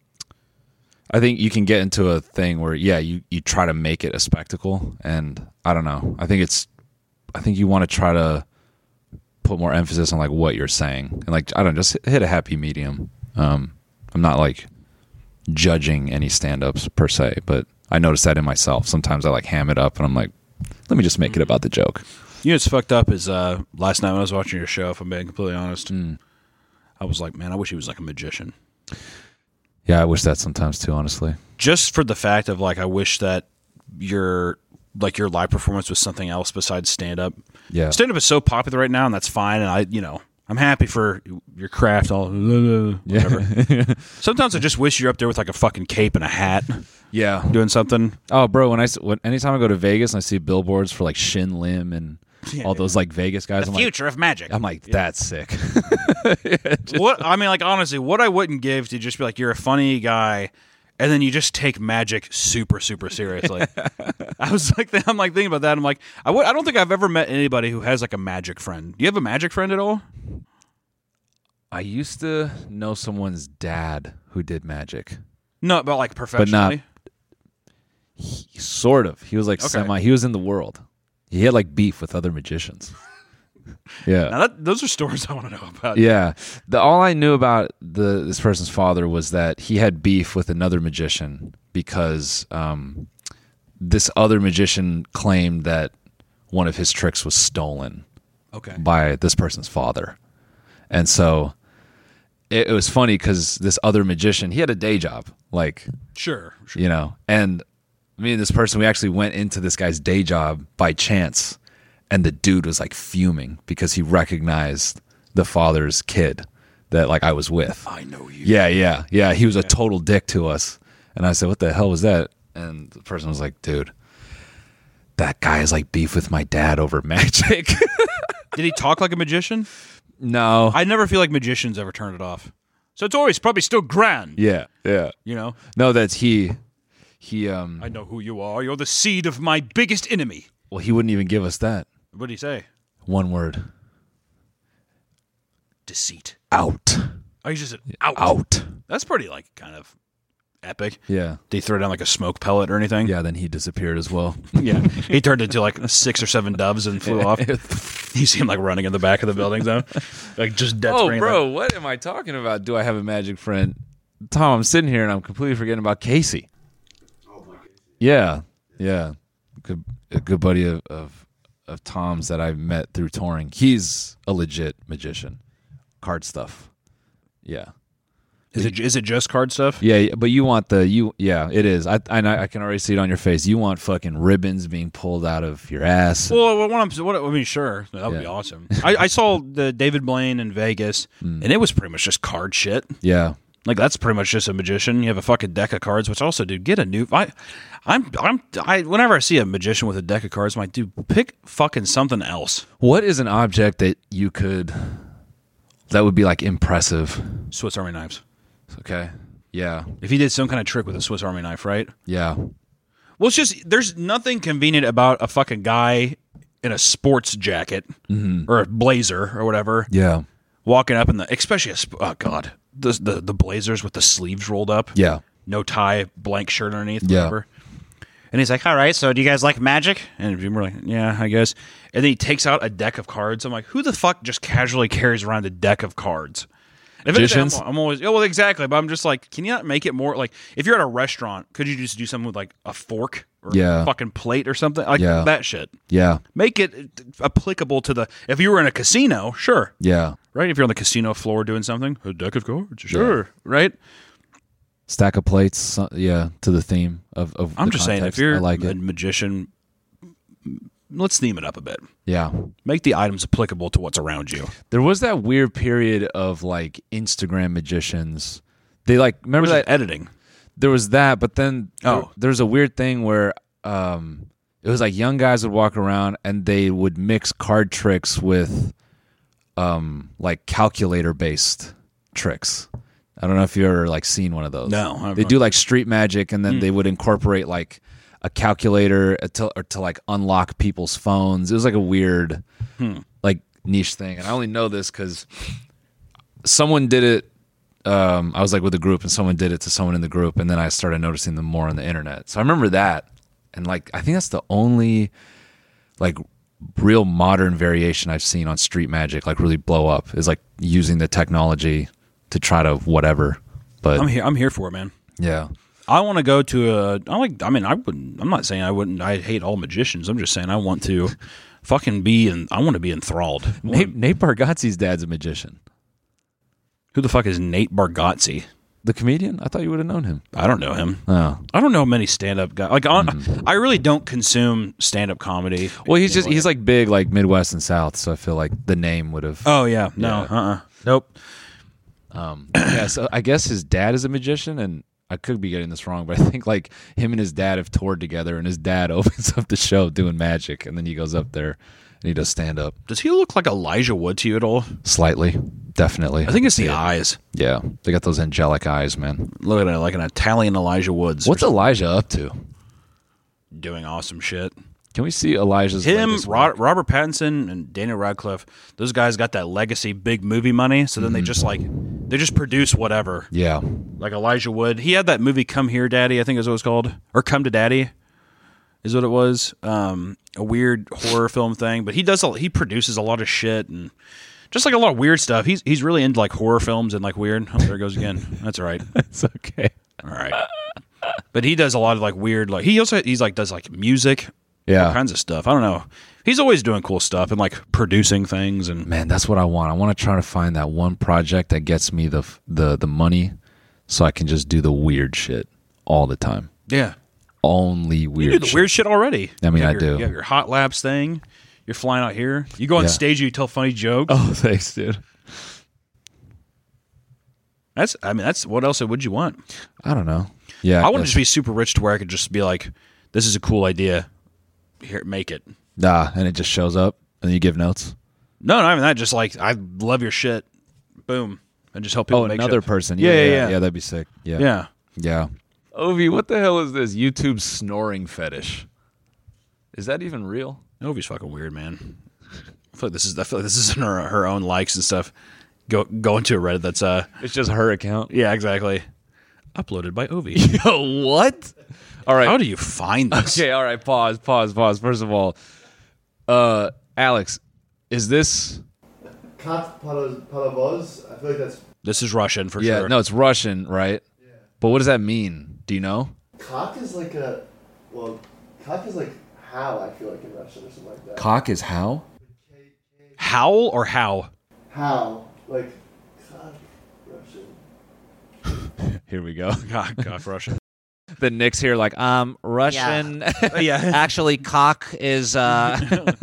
I think you can get into a thing where, yeah, you, you try to make it a spectacle, and I don't know. I think it's, I think you want to try to put more emphasis on like what you're saying, and like I don't know, just hit a happy medium. Um, I'm not like judging any stand-ups per se, but I notice that in myself. Sometimes I like ham it up, and I'm like, let me just make it about the joke. You know what's fucked up is uh, last night when I was watching your show, if I'm being completely honest, mm. I was like, man, I wish he was like a magician. Yeah, I wish that sometimes too, honestly. Just for the fact of like, I wish that your like your live performance was something else besides stand up. Yeah, stand up is so popular right now, and that's fine. And I, you know, I'm happy for your craft. All whatever. Yeah. Sometimes I just wish you're up there with like a fucking cape and a hat. Yeah, doing something. Oh, bro, when I when, anytime I go to Vegas and I see billboards for like Shin Lim and yeah, all those like Vegas guys, the I'm future like, of magic. I'm like, that's sick. Yeah, just, what I mean, like honestly, what I wouldn't give to just be like, you're a funny guy, and then you just take magic super, super seriously. I was like, I'm like thinking about that. I'm like, I would. I don't think I've ever met anybody who has like a magic friend. Do you have a magic friend at all? I used to know someone's dad who did magic. No, but like professionally. But not, he, sort of. He was like okay. semi. He was in the world. He had like beef with other magicians. Yeah. Now that, those are stories I want to know about. Yeah. The all I knew about the this person's father was that he had beef with another magician because um, this other magician claimed that one of his tricks was stolen. Okay. By this person's father, and so it, it was funny because this other magician, he had a day job, like sure, sure, you know, and me and this person, we actually went into this guy's day job by chance, and the dude was like fuming because he recognized the father's kid that like I was with. I know you. Yeah, yeah, yeah. He was a total dick to us, and I said, "What the hell was that?" And the person was like, "Dude, that guy is like beef with my dad over magic." Did he talk like a magician? No. I never feel like magicians ever turn it off. So it's always probably still grand. Yeah, yeah. You know? No, that's he. He. um I know who you are. You're the seed of my biggest enemy. Well, he wouldn't even give us that. What did he say? One word. Deceit. Out. Oh, he just said out. Out. That's pretty, like, kind of epic. Yeah. Did he throw down, like, a smoke pellet or anything? Yeah, then he disappeared as well. Yeah. He turned into, like, six or seven doves and flew off. You see him, like, running in the back of the building, though. Like, just dead Oh, screen, bro, like, what am I talking about? Do I have a magic friend? Tom, I'm sitting here and I'm completely forgetting about Casey. Oh, my Casey. Yeah, yeah. Good, a good buddy of, of, of Tom's that I've met through touring. He's a legit magician. Card stuff. Yeah. Is it is it just card stuff? Yeah, but you want the you. Yeah, it is. I I, I can already see it on your face. You want fucking ribbons being pulled out of your ass. Well, what I'm, what, I mean, sure, that would Yeah. be awesome. I, I saw the David Blaine in Vegas, Mm. and it was pretty much just card shit. Yeah, Like that's pretty much just a magician. You have a fucking deck of cards, which also, dude, get a new. I, I'm I'm I. Whenever I see a magician with a deck of cards, I'm like, dude, pick fucking something else. what is an object that you could that would be like impressive? Swiss Army knives. Okay. Yeah. If he did some kind of trick with a Swiss Army knife, right? Yeah. Well, it's just there's nothing convenient about a fucking guy in a sports jacket Mm-hmm. or a blazer or whatever Yeah. walking up in the, especially a sp- oh god, the, the the blazers with the sleeves rolled up, Yeah. no tie, blank shirt underneath, Yeah. whatever. And he's like, "All right, so do you guys like magic?" And we're like, "Yeah, I guess." And then he takes out a deck of cards. I'm like, "Who the fuck just casually carries around a deck of cards?" If anything, Magicians? I'm, I'm always, oh, well, exactly. But I'm just like, can you not make it more like if you're at a restaurant, could you just do something with like a fork or Yeah. a fucking plate or something like Yeah. that shit? Yeah. Make it applicable to the. If you were in a casino, sure, Yeah. right. If you're on the casino floor doing something, a deck of cards, sure, right. Stack of plates. so- Yeah. To the theme of. of I'm the just saying, if context. you're I like a it. magician, let's theme it up a bit. Yeah. Make the items applicable to what's around you. There was that weird period of like Instagram magicians. They like remember Was that it editing? there was that, but then Oh. there, there's a weird thing where um, it was like young guys would walk around and they would mix card tricks with um, like calculator based tricks. I don't know if you've ever like seen one of those. No, I haven't. They do like street magic, and then they would incorporate like a calculator to, or to like unlock people's phones. It was like a weird, Hmm. like niche thing, and I only know this because someone did it. Um, I was like with a group, and someone did it to someone in the group, and then I started noticing them more on the internet. So I remember that, and like I think that's the only like real modern variation I've seen on street magic, like really blow up, is like using the technology to try to whatever. But I'm here. I'm here for it, man. yeah. I want to go to a. I like. I mean, I wouldn't. I'm not saying I wouldn't. I hate all magicians. I'm just saying I want to, fucking be in. I want to be enthralled. I wanna- Nate, Nate Bargatze's dad's a magician. Who the fuck is Nate Bargatze? The comedian? I thought you would have known him. I don't know him. Oh. I don't know many stand-up guys. Like, on, Mm-hmm. I really don't consume stand-up comedy. Well, he's just he's like big like Midwest and South, so I feel like the name would have. Oh yeah, no, Yeah. uh, uh nope. Um, yeah, so I guess his dad is a magician, and I could be getting this wrong, but I think like him and his dad have toured together, and his dad opens up the show doing magic, and then he goes up there and he does stand up. Does he look like Elijah Wood to you at all? Slightly, definitely. I think it's the Yeah. eyes. Yeah, they got those angelic eyes, man. Look at it, like an Italian Elijah Woods. What's Elijah up to? doing awesome shit? Can we see Elijah's Him, latest Ro- work? Robert Pattinson, and Daniel Radcliffe. Those guys got that legacy big movie money, so then they just like they just produce whatever. Yeah, Like Elijah Wood, he had that movie "Come Here, Daddy," I think is what it was called, or "Come to Daddy," is what it was. Um, a weird horror film thing, but he does. A, he produces a lot of shit and just like a lot of weird stuff. He's he's really into like horror films and like weird. Oh, there it goes again. That's all right. it's okay. All right. But he does a lot of like weird. Like he also he's like does like music. All Yeah, kinds of stuff. I don't know. He's always doing cool stuff and like producing things and man, that's what I want. I want to try to find that one project that gets me the the the money, so I can just do the weird shit all the time. yeah. Only You weird. do the shit. weird shit already. I mean, You have I your- do. You have your hot labs thing. You're flying out here. You go on Yeah. stage. You tell funny jokes. Oh, thanks, dude. That's. I mean, that's what else would you want? I don't know. Yeah, I want to guess- just be super rich to where I could just be like, "This is a cool idea. Here, make it." nah, and it just shows up, and you give notes. No, not even that. Just like I love your shit. Boom, and just help people. Oh, make another shit. person. Yeah, Yeah, yeah, yeah, yeah. yeah. That'd be sick. Yeah, Yeah. yeah. Ovi, what the hell is this? YouTube snoring fetish. Is that even real? Novi's fucking weird, man. I feel like this is. I feel like this is in her, her own likes and stuff. Go go into a Reddit that's uh It's just her account. yeah exactly. Uploaded by Ovi. Yo, what? All right. How do you find this? Okay, all right. Pause, pause, pause. First of all, uh, Alex, is this? Kat Palavoz. I feel like that's This is Russian for Yeah, sure. no, it's Russian, right? Yeah. But what does that mean? Do you know? cock is like a well, cock is like how I feel like in Russian or something like that. Cock is how? Howl or how? How like cock Russian. Here we go. God, God, Russian. The Knicks here, like, um, Russian. Yeah. Actually, cock is. Uh...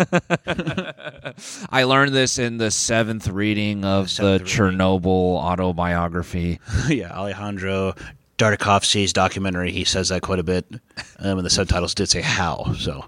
I learned this in the seventh reading of the, seventh Chernobyl autobiography. Yeah, Alejandro Tartakovsky's documentary. He says that quite a bit, um, and the subtitles did say how. So,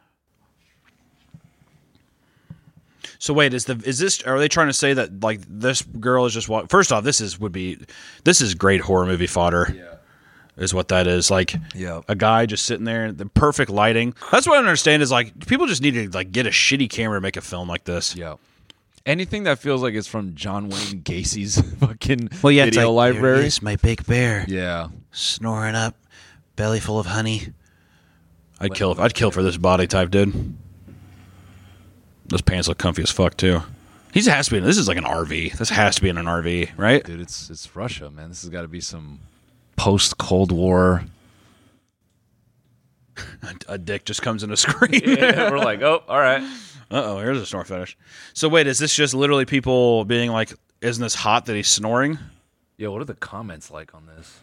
so wait, is the is this? Are they trying to say that like this girl is just what? First off, this is would be this is great horror movie fodder. Yeah. Is what that is like. Yeah. A guy just sitting there, the perfect lighting. That's what I don't understand. Is like people just need to like get a shitty camera to make a film like this. Yeah. Anything that feels like it's from John Wayne Gacy's fucking Well, yeah, it's video like, library. "Here is my big bear, Yeah. snoring up, belly full of honey." I'd kill. I'd kill for this body type, dude. Those pants look comfy as fuck too. He has to be. This is like an R V. This has to be in an R V, right? Dude, it's it's Russia, man. This has got to be some post Cold War. A, a dick just comes in a screen. Yeah, we're like, oh, all right. Uh oh, here's a snore fetish. So wait, is this just literally people being like, "Isn't this hot that he's snoring?" Yo, what are the comments like on this?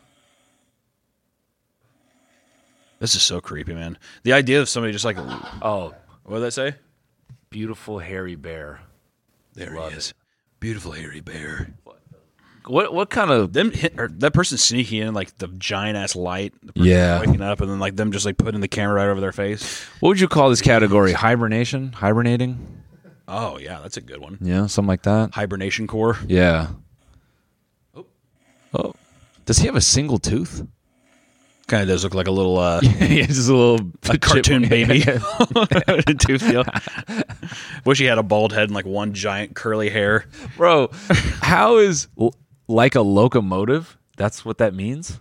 This is so creepy, man. The idea of somebody just like, Oh, what did that say? beautiful hairy bear. There Love he is, beautiful hairy bear. What what kind of Them hit, or that person sneaking in like the giant ass light. The person Yeah. waking up and then like them just like putting the camera right over their face. what would you call this category? Hibernation? Hibernating? Oh yeah, that's a good one. Yeah, something like that. Hibernation core. Yeah. Oh. Oh. Does he have a single tooth? Kind of does look like a little uh, yeah, just a little a cartoon baby. Do feel. Wish he had a bald head and like one giant curly hair. Bro, how is l- like a locomotive? That's what that means?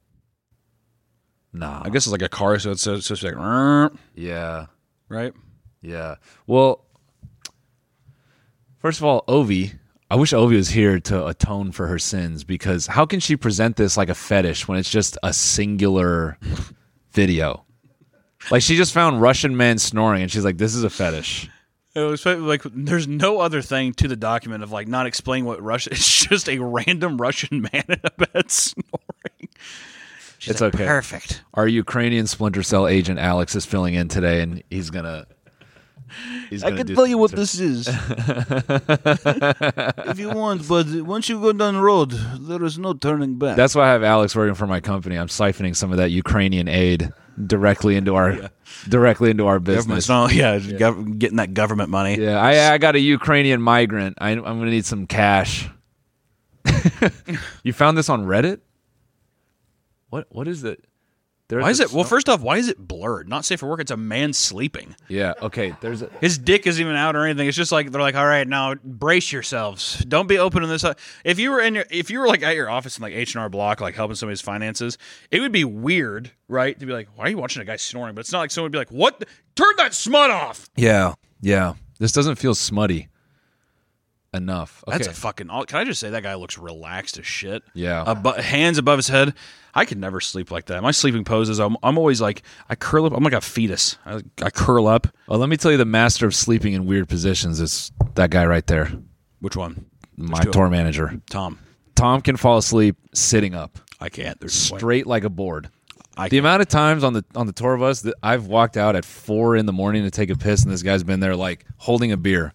Nah. I guess it's like a car, so it's so it's like "Rrrr," Yeah. right. Yeah. Well, first of all, Ovi, I wish Ovi was here to atone for her sins, because how can she present this like a fetish when it's just a singular video? Like, she just found Russian men snoring and she's like, this is a fetish. It was like there's no other thing to the document of like not explaining what Russia. It's just a random Russian man in a bed snoring. She's It's like, okay. Perfect. Our Ukrainian Splinter Cell agent Alex is filling in today, and he's gonna. He's I gonna can do tell you some what research. this is. If you want, but once you go down the road, there is no turning back. That's why I have Alex working for my company. I'm siphoning some of that Ukrainian aid directly into our Yeah. directly into our business. Government's not, yeah, gov- getting that government money. Yeah, I I got a Ukrainian migrant. I, I'm gonna need some cash. You found this on Reddit? What what is it? There's Why is a it? Well, sno- first off, why is it blurred? Not safe for work. It's a man sleeping. Yeah. Okay. There's a. His dick isn't even out or anything. It's just like they're like, all right, now brace yourselves. Don't be opening this up. If you were in your, if you were like at your office in like H and R Block, like helping somebody's finances, it would be weird, right? To be like, why are you watching a guy snoring? But it's not like someone would be like, what? the- Turn that smut off. Yeah. Yeah. This doesn't feel smutty enough. Okay. That's a fucking. Can I just say that guy looks relaxed as shit? Yeah. Abo- hands above his head. I could never sleep like that. My sleeping poses, I'm, I'm always like, I curl up. I'm like a fetus. I, I curl up. Well, let me tell you, the master of sleeping in weird positions is that guy right there, Which one? my two of tour manager. Tom. Tom can fall asleep sitting up, I can't. There's no way. straight like a board. I The amount of times on the on the tour of us that I've walked out at four in the morning to take a piss, and this guy's been there like holding a beer.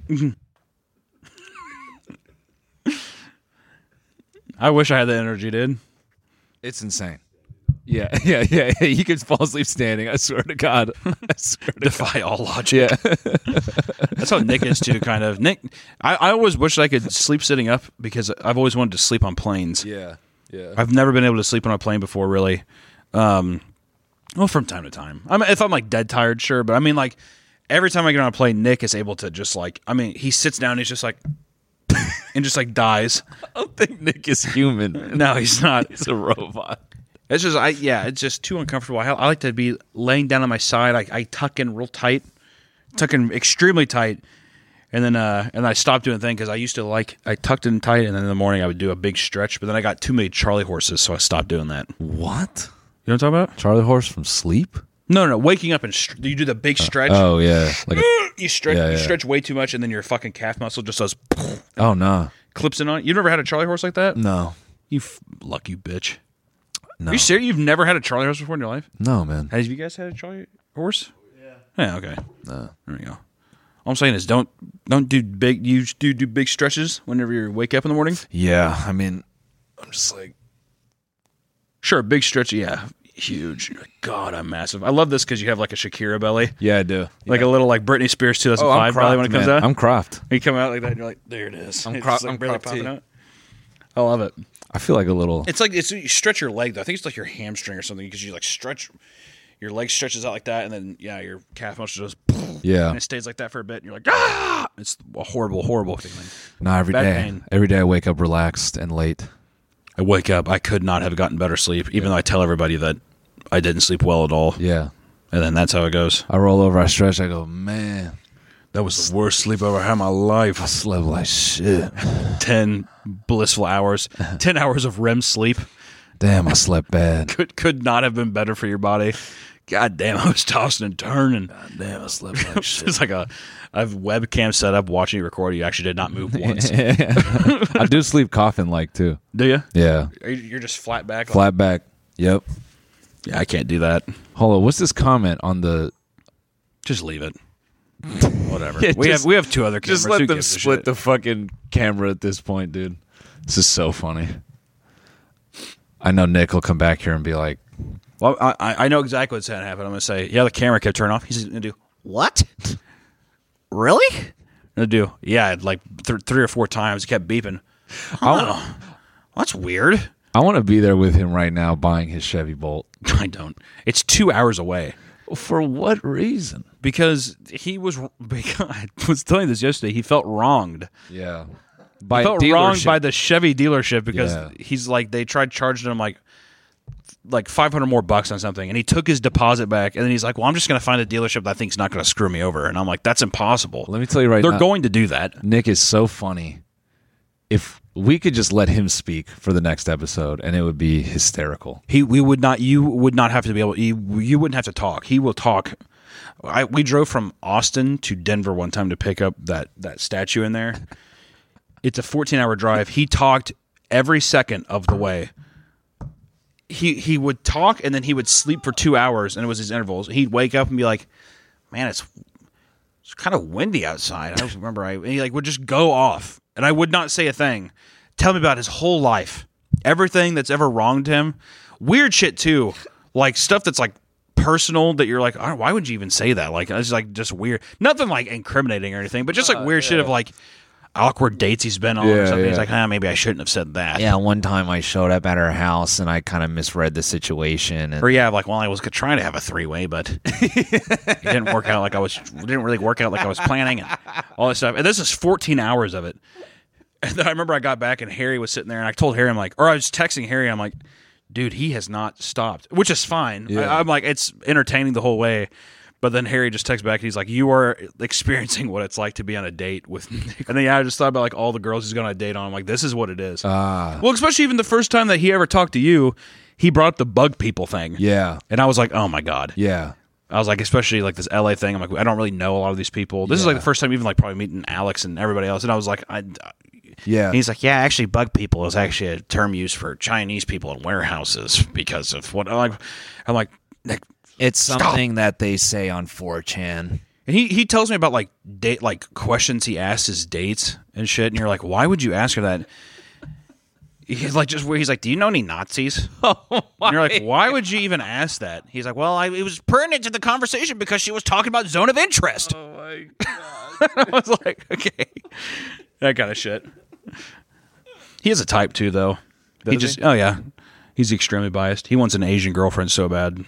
I wish I had that energy, dude. It's insane. Yeah, yeah, yeah. yeah. You can fall asleep standing. I swear to God. I swear to Defy all logic. God. Yeah. That's how Nick is too, kind of. Nick, I, I always wish I could sleep sitting up because I've always wanted to sleep on planes. Yeah. Yeah. I've never been able to sleep on a plane before, really. Um, well, from time to time. I mean, if I'm like dead tired, sure, but I mean, like every time I get on a plane, Nick is able to just like, I mean, he sits down, and he's just like, and just like dies. I don't think Nick is human. No, he's not. He's a robot. It's just, I yeah, it's just too uncomfortable. I, I like to be laying down on my side. I, I tuck in real tight, tuck in extremely tight, and then uh, and I stopped doing the thing because I used to like I tucked in tight, and then in the morning I would do a big stretch. But then I got too many Charlie horses, so I stopped doing that. You What? know what I'm talking about? Charlie horse from sleep? No, no, no. Waking up and str- you do the big stretch. Oh yeah. Like a, you stretch, yeah, you yeah. stretch way too much, and then your fucking calf muscle just does oh no. clips in on it. You never had a Charlie horse like that? No. You f- lucky bitch. No. Are you serious? You've never had a Charlie horse before in your life? No, man. Have you guys had a Charlie horse? Yeah. Yeah. Okay. No. There we go. All I'm saying is don't don't do big you do do big stretches whenever you wake up in the morning. Yeah, I mean, I'm just like, Sure, big stretch, yeah, huge. God, I'm massive. I love this because you have like a Shakira belly, yeah, I do. like a little like Britney Spears two thousand Oh, I'm five belly when it comes man. out. I'm cropped. you come out like that, and you're like, there it is. I'm It's crop- just, like, I'm barely cropped popping too. out. I love it. I feel like a little. It's like it's you stretch your leg though. I think it's like your hamstring or something because you like stretch your leg stretches out like that, and then yeah, your calf muscle just Yeah. and it stays like that for a bit, and you're like ah, it's a horrible, horrible feeling. No, every Back day. pain. Every day I wake up relaxed and late. I wake up, I could not have gotten better sleep, even though I tell everybody that I didn't sleep well at all, Yeah. and then that's how it goes. I roll over, I stretch, I go, man, That was the worst sleep I've ever had in my life. I slept like shit. Ten blissful hours, ten hours of R E M sleep Damn, I slept bad. could could not have been better for your body. God damn, I was tossing and turning. Damn, I slept like shit. It's like a I have webcam set up watching you record. You actually did not move once. I do sleep coffin like too. Do you? Yeah. Are you- You're just flat back. like- Flat back. Yep. Yeah, I can't do that. Hold on. What's this comment on the. Just leave it. Whatever. Yeah, we just- have we have two other cameras. Just let Who them gives a split shit? the fucking camera at this point, dude. This is so funny. I know Nick will come back here and be like, Well, I, I know exactly what's going to happen. I'm going to say, yeah, the camera kept turning off. He's going to do, what? Really? I'm going to do, yeah, like th- three or four times. It kept beeping. Oh, well, that's weird. I want to be there with him right now buying his Chevy Bolt. I don't. It's two hours away. For what reason? Because he was, because I was telling you this yesterday, he felt wronged. Yeah. By He felt dealership. wronged by the Chevy dealership because Yeah. he's like, they tried charging him like like five hundred more bucks on something, and he took his deposit back, and then he's like, well, I'm just going to find a dealership that I think's not going to screw me over. And I'm like, that's impossible. Let me tell you right They're now. going to do that. Nick is so funny. If we could just let him speak for the next episode, and it would be hysterical. He, we would not, you would not have to be able, you, you wouldn't have to talk. He will talk. I, we drove from Austin to Denver one time to pick up that, that statue in there. It's a fourteen hour drive. He talked every second of the way. He he would talk and then he would sleep for two hours, and it was his intervals. He'd wake up and be like, "Man, it's it's kind of windy outside." I don't remember. I and he like would just go off, and I would not say a thing. Tell me about his whole life, everything that's ever wronged him, weird shit too, like stuff that's like personal that you're like, oh, why would you even say that? Like it's like just weird, nothing like incriminating or anything, but just like weird shit of like awkward dates he's been on or Yeah, something. yeah. He's like, ah, maybe I shouldn't have said that. Yeah, one time I showed up at her house and I kind of misread the situation. And Or yeah, like, well, I was trying to have a three way, but it didn't work out like I was. It didn't really work out like I was planning, and all this stuff. And this is fourteen hours of it. And then I remember I got back and Harry was sitting there, and I told Harry, I'm like, or I was texting Harry, I'm like, dude, he has not stopped, which is fine. Yeah. I, I'm like, it's entertaining the whole way. But then Harry just texts back. He's like, "You are experiencing what it's like to be on a date with Nick." And then yeah, I just thought about like all the girls he's going on a date on. I'm like, this is what it is. Ah. Well, especially even the first time that he ever talked to you, he brought up the bug people thing. Yeah. And I was like, oh my god. Yeah. I was like, especially like this L A thing. I'm like, I don't really know a lot of these people. This is like Yeah. the first time even like probably meeting Alex and everybody else. And I was like, I. Yeah. He's like, yeah, actually, bug people is actually a term used for Chinese people in warehouses because of what. I'm like, I'm like, Nick. it's Stop. something that they say on four chan. And he, he tells me about like date like questions he asks his dates and shit, and you're like, why would you ask her that? He's like just where he's like, do you know any Nazis? Oh, And you're like, why would you even ask that? He's like, well, I, it was pertinent to the conversation because she was talking about zone of interest. Oh my god! I was like, okay, that kind of shit. He has a type too, though. he Does just, he? oh yeah, he's extremely biased. He wants an Asian girlfriend so bad.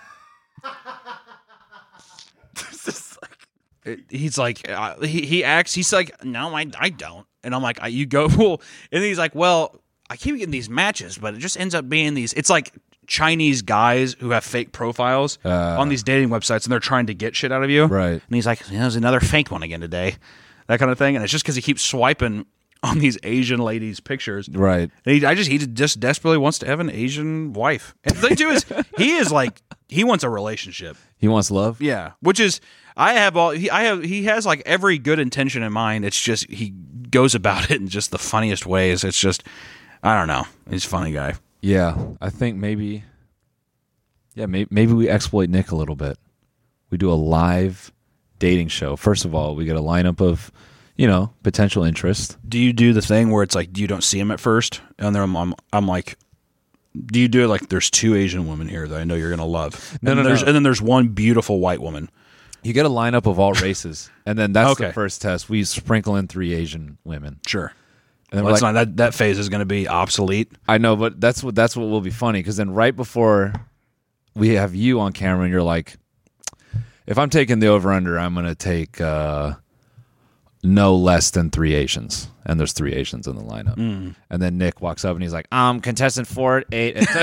It- he's like uh, he he acts he's like no I, I don't and I'm like I, you go well and he's like well I keep getting these matches but it just ends up being these it's like Chinese guys who have fake profiles Uh. on these dating websites and they're trying to get shit out of you Right. and he's like there's another fake one again today, that kind of thing, and it's just because he keeps swiping on these Asian ladies' pictures. Right. And he, I just he just desperately wants to have an Asian wife. And the thing too is he is like he wants a relationship. He wants love. Yeah, which is I have all he I have he has like every good intention in mind. It's just he goes about it in just the funniest ways. It's just I don't know. He's a funny guy. Yeah. I think maybe. Yeah. Maybe, maybe we exploit Nick a little bit. We do a live dating show. First of all, we get a lineup of, you know, potential interest. Do you do the thing where it's like you don't see him at first, and then I'm I'm, I'm like. Do you do it like there's two Asian women here that I know you're gonna love? No, and no, there's, no. And then there's one beautiful white woman. You get a lineup of all races, and then that's Okay. the first test. We sprinkle in three Asian women, Sure. and then Well, we're that's like, not, that that phase is going to be obsolete. I know, but that's what that's what will be funny because then right before we have you on camera, and you're like, if I'm taking the over under, I'm going to take uh, no less than three Asians, and there's three Asians in the lineup. Mm. And then Nick walks up and he's like, um, Contestant four, eight. And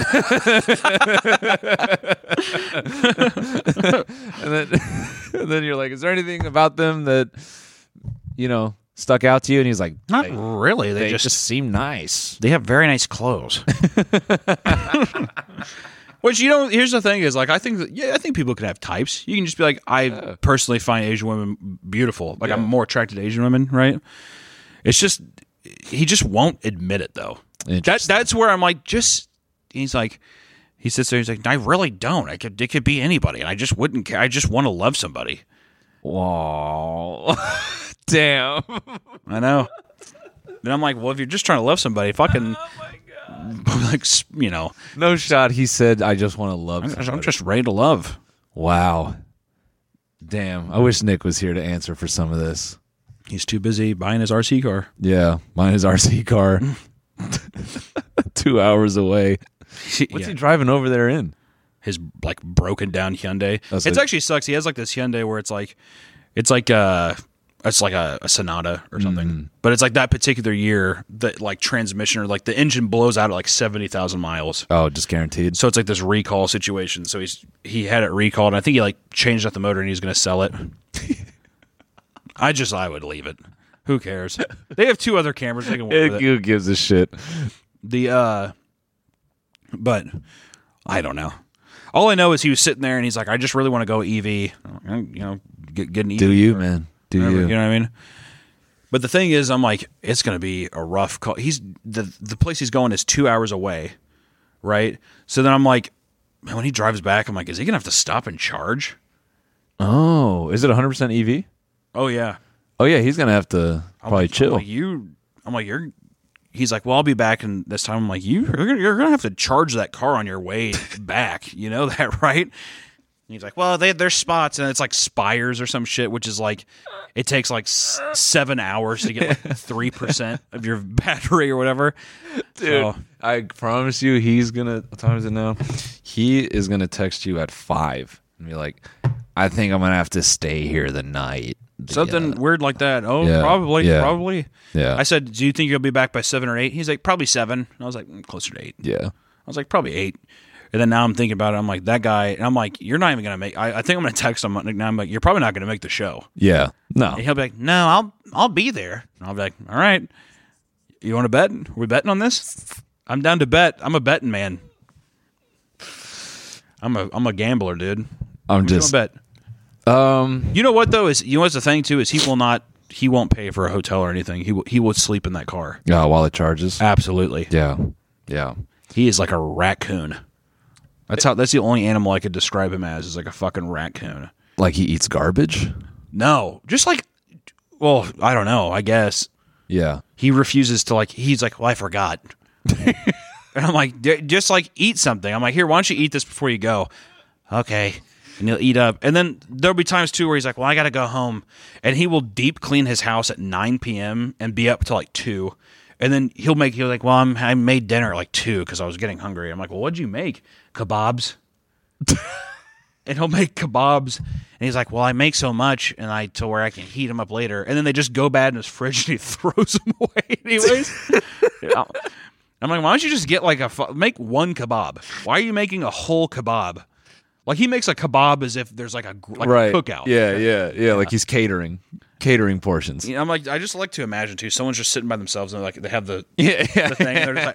and then and then you're like, is there anything about them that you know stuck out to you? And he's like, Not they, really. They, they just, just seem nice. they have very nice clothes. Which you know, here's the thing: is like I think that yeah, I think people can have types. You can just be like, I personally find Asian women beautiful. Like I'm more attracted to Asian women, right? It's just he just won't admit it though. That Interesting. that's where I'm like, just he's like, he sits there, he's like, I really don't. I could it could be anybody, and I just wouldn't care. I just want to love somebody. Whoa. Damn. I know. And I'm like, well, if you're just trying to love somebody, fucking, like, you know, No shot. He said, I just want to love I'm, somebody. I'm just ready to love. Wow. Damn. I wish Nick was here to answer for some of this. He's too busy buying his R C car. Yeah. Mine is R C car. Two two hours away. What's Yeah. he driving over there in? His like broken down Hyundai. That's It like- actually sucks. He has like this Hyundai where it's like, it's like a, it's like a, a Sonata or something. Mm. But it's like that particular year that like transmission or like the engine blows out at like seventy thousand miles. Oh, just guaranteed. So it's like this recall situation. So he's he had it recalled. And I think he like changed out the motor and he's going to sell it. I just I would leave it. Who cares? They have two other cameras. They can work with it. Who gives a shit? The uh, but I don't know. All I know is he was sitting there and he's like, I just really want to go E V. You know, get, get an E V. Do you, or man? Do whatever, you? You know what I mean? But the thing is, I'm like, it's going to be a rough call. He's the the place he's going is two hours away, right? So then I'm like, man, when he drives back, I'm like, is he going to have to stop and charge? Oh, is it one hundred percent E V? Oh yeah, Oh yeah, he's gonna have to I'm probably like, chill. I'm like, you, I'm like, you're. He's like, well, I'll be back in this time. I'm like, you, you're gonna, you're gonna have to charge that car on your way back. You know that, right? And he's like, well, they, there's spots, and it's like Spires or some shit, which is like, it takes like s- seven hours to get like three percent of your battery or whatever. Dude, So, I promise you, he's gonna. What time is it now? He is gonna text you at five and be like, "I think I'm gonna have to stay here the night." something Yeah. weird like that. Oh, Yeah. probably, Yeah. probably. Yeah. I said, do you think you'll be back by seven or eight? He's like, probably seven. And I was like, mm, closer to eight. Yeah. I was like, probably eight. And then now I'm thinking about it. I'm like, that guy. And I'm like, you're not even going to make. I, I think I'm going to text him. Now I'm like, you're probably not going to make the show. Yeah. No. And he'll be like, no, I'll I'll be there. And I'll be like, all right. You want to bet? Are we betting on this? I'm down to bet. I'm a betting man. I'm a I'm a gambler, dude. I'm Who's just. gonna bet. Um. You know what though is you know what's the thing too is he will not he won't pay for a hotel or anything. He will, he will sleep in that car. Yeah. While it charges. Absolutely. Yeah. Yeah. He is like a raccoon. That's how. That's the only animal I could describe him as. Is like a fucking raccoon. Like he eats garbage. No, just like, well, I don't know. I guess Yeah. he refuses to like. He's like, well, I forgot. And I'm like, "D- just like eat something. I'm like, here, why don't you eat this before you go? Okay. And he'll eat up. And then there'll be times too where he's like, well, I got to go home. And he will deep clean his house at nine p.m. and be up till like two. And then he'll make, he'll like, well, I'm, I made dinner at like two because I was getting hungry. I'm like, well, what'd you make? Kebabs. And he'll make kebabs. And he's like, well, I make so much and I to where I can heat them up later. And then they just go bad in his fridge and he throws them away anyways. Yeah. I'm like, why don't you just get like a, fu- make one kebab? Why are you making a whole kebab? Like he makes a kebab as if there's like a, gr- like right. a cookout. Yeah. Yeah. Yeah. Like he's catering, catering portions. You know, I'm like, I just like to imagine too. Someone's just sitting by themselves and like they have the, Yeah. Yeah. the thing. And they're just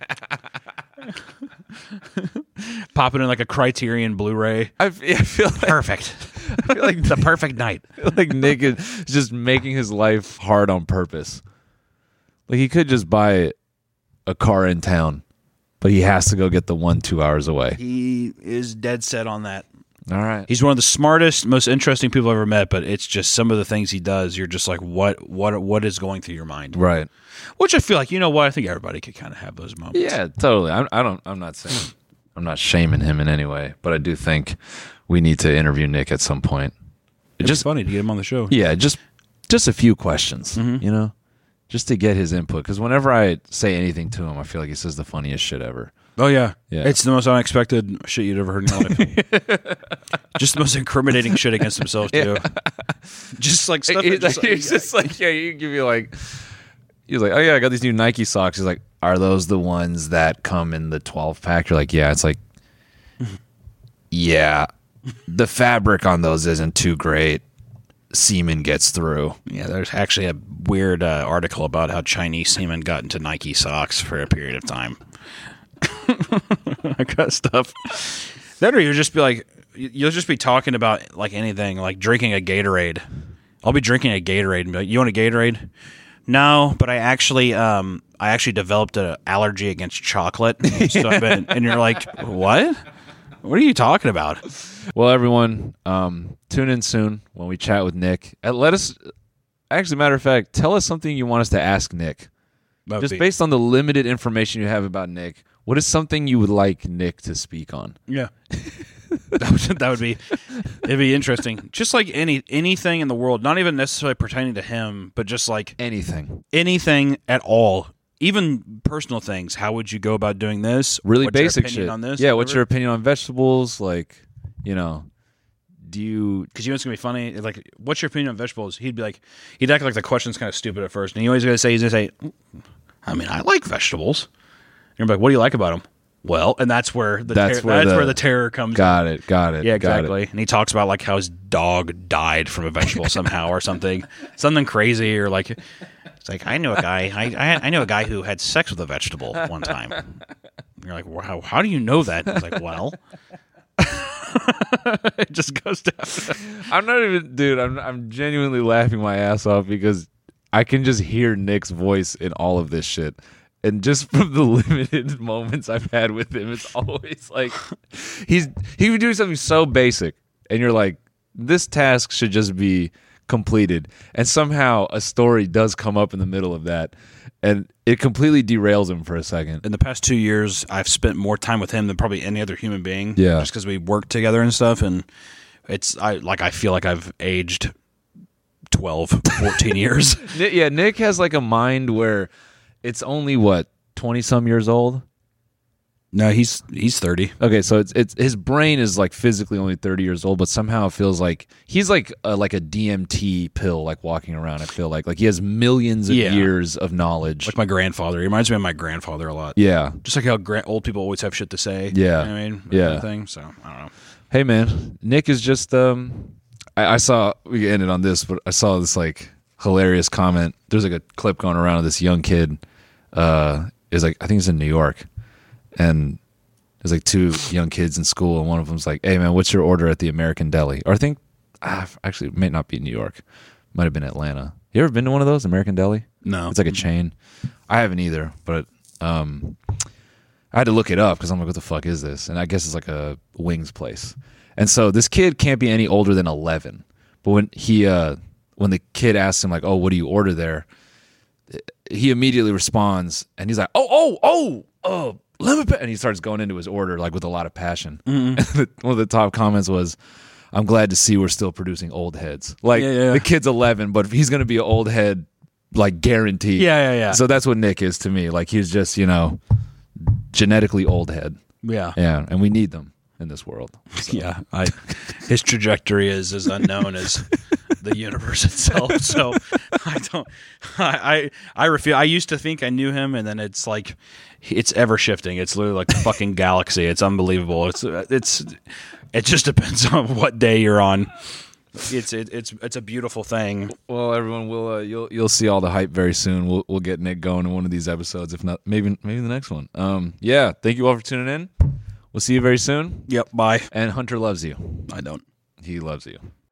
like popping in like a Criterion Blu-ray. I, f- I feel like, Perfect. I feel like the perfect night. I feel like Nick is just making his life hard on purpose. Like he could just buy a car in town, but he has to go get the one two hours away. He is dead set on that. All right. He's one of the smartest, most interesting people I've ever met, but it's just some of the things he does, you're just like, what what what is going through your mind? Right. Which I feel like, you know what, I think everybody could kind of have those moments. Yeah, totally. I, I don't. I'm not saying. I'm not shaming him in any way, but I do think we need to interview Nick at some point. It's just just funny to get him on the show. yeah, just just a few questions, Mm-hmm. you know, just to get his input. Because whenever I say anything to him, I feel like he says the funniest shit ever. Oh, yeah. Yeah. It's the most unexpected shit you'd ever heard in your life. Just the most incriminating shit against himself, too. Just like stuff. He's that just, like, he's just like, yeah, you give you like, he's like, oh yeah, I got these new Nike socks. He's like, are those the ones that come in the twelve pack? You're like, yeah. It's like, yeah, the fabric on those isn't too great. Semen gets through. yeah, there's actually a weird uh, article about how Chinese semen got into Nike socks for a period of time. That kind of stuff. Then or you'll just be like, you'll just be talking about like anything, like drinking a Gatorade. I'll be drinking a Gatorade and be like, you want a Gatorade? No, but I actually, um, I actually developed an allergy against chocolate. So I've been, and you're like, what? What are you talking about? Well, everyone, um, tune in soon when we chat with Nick. Uh, let us, actually, matter of fact, tell us something you want us to ask Nick. That would Just be- based on the limited information you have about Nick, what is something you would like Nick to speak on? Yeah. that, would, that would be it'd be interesting. Just like any anything in the world, not even necessarily pertaining to him, but just like Anything. anything at all. even personal things. How would you go about doing this? Really What's your basic opinion shit. on this? Yeah, what's Whatever. your opinion on vegetables? Like, you know, do you Because you know it's gonna be funny. Like, what's your opinion on vegetables? He'd be like, he'd act like the question's kind of stupid at first, and he always gonna say, he's gonna say, I mean, I like vegetables. And you're like, what do you like about them? Well, and that's where the That's ter- where that's the- where the terror comes. got it, got it. Yeah, got exactly. it. And he talks about like how his dog died from a vegetable somehow or something, something crazy, or like it's like I know a guy, I I, I know a guy who had sex with a vegetable one time. And you're like, wow, how do you know that? And he's like, well, it just goes down. I'm not even, dude. I'm I'm genuinely laughing my ass off because I can just hear Nick's voice in all of this shit. And just from the limited moments I've had with him, it's always like he's he would do something so basic, and you're like, this task should just be completed, and somehow a story does come up in the middle of that, and it completely derails him for a second. In the past two years, I've spent more time with him than probably any other human being. Yeah. just because we work together and stuff, and it's I like I feel like I've aged twelve, fourteen years. Ni- Yeah, Nick has like a mind where it's only what twenty some years old. No, he's he's thirty. Okay, so it's it's his brain is like physically only thirty years old, but somehow it feels like he's like a, like a D M T pill, like walking around. I feel like like he has millions of Yeah. years of knowledge. Like my grandfather. He reminds me of my grandfather a lot. Yeah. Just like how gra- old people always have shit to say. Yeah. You know what I mean? That Yeah. kind of thing. So I don't know. Hey man, Nick is just um. I, I saw we ended on this, but I saw this like hilarious comment. There's like a clip going around of this young kid. Uh, is like I think it's in New York, and there's like two young kids in school, and one of them's like, "Hey man, what's your order at the American Deli?" Or I think, ah, actually, it may not be New York, might have been Atlanta. You ever been to one of those American Deli? No. It's like a chain. I haven't either, but um, I had to look it up because I'm like, what the fuck is this? And I guess it's like a wings place. And so this kid can't be any older than eleven. But when he, uh, when the kid asks him like, "Oh, what do you order there?" he immediately responds, and he's like, "Oh, oh, oh, oh, lemon pepper," and he starts going into his order like with a lot of passion. Mm-hmm. One of the top comments was, "I'm glad to see we're still producing old heads." Like Yeah, yeah. the kid's eleven, but he's going to be an old head, like guaranteed. Yeah, yeah, yeah. So that's what Nick is to me. Like he's just, you know, genetically old head. Yeah. Yeah, and we need them in this world. So. Yeah, I, his trajectory is as unknown as the universe itself. So I don't. I I, I refuse. I used to think I knew him, and then it's like it's ever shifting. It's literally like the fucking galaxy. It's unbelievable. It's it's it just depends on what day you're on. It's it, it's it's a beautiful thing. Well, everyone will uh, you'll you'll see all the hype very soon. We'll we'll get Nick going in one of these episodes, if not maybe maybe the next one. Um, yeah. Thank you all for tuning in. We'll see you very soon. Yep. Bye. And Hunter loves you. I don't. He loves you.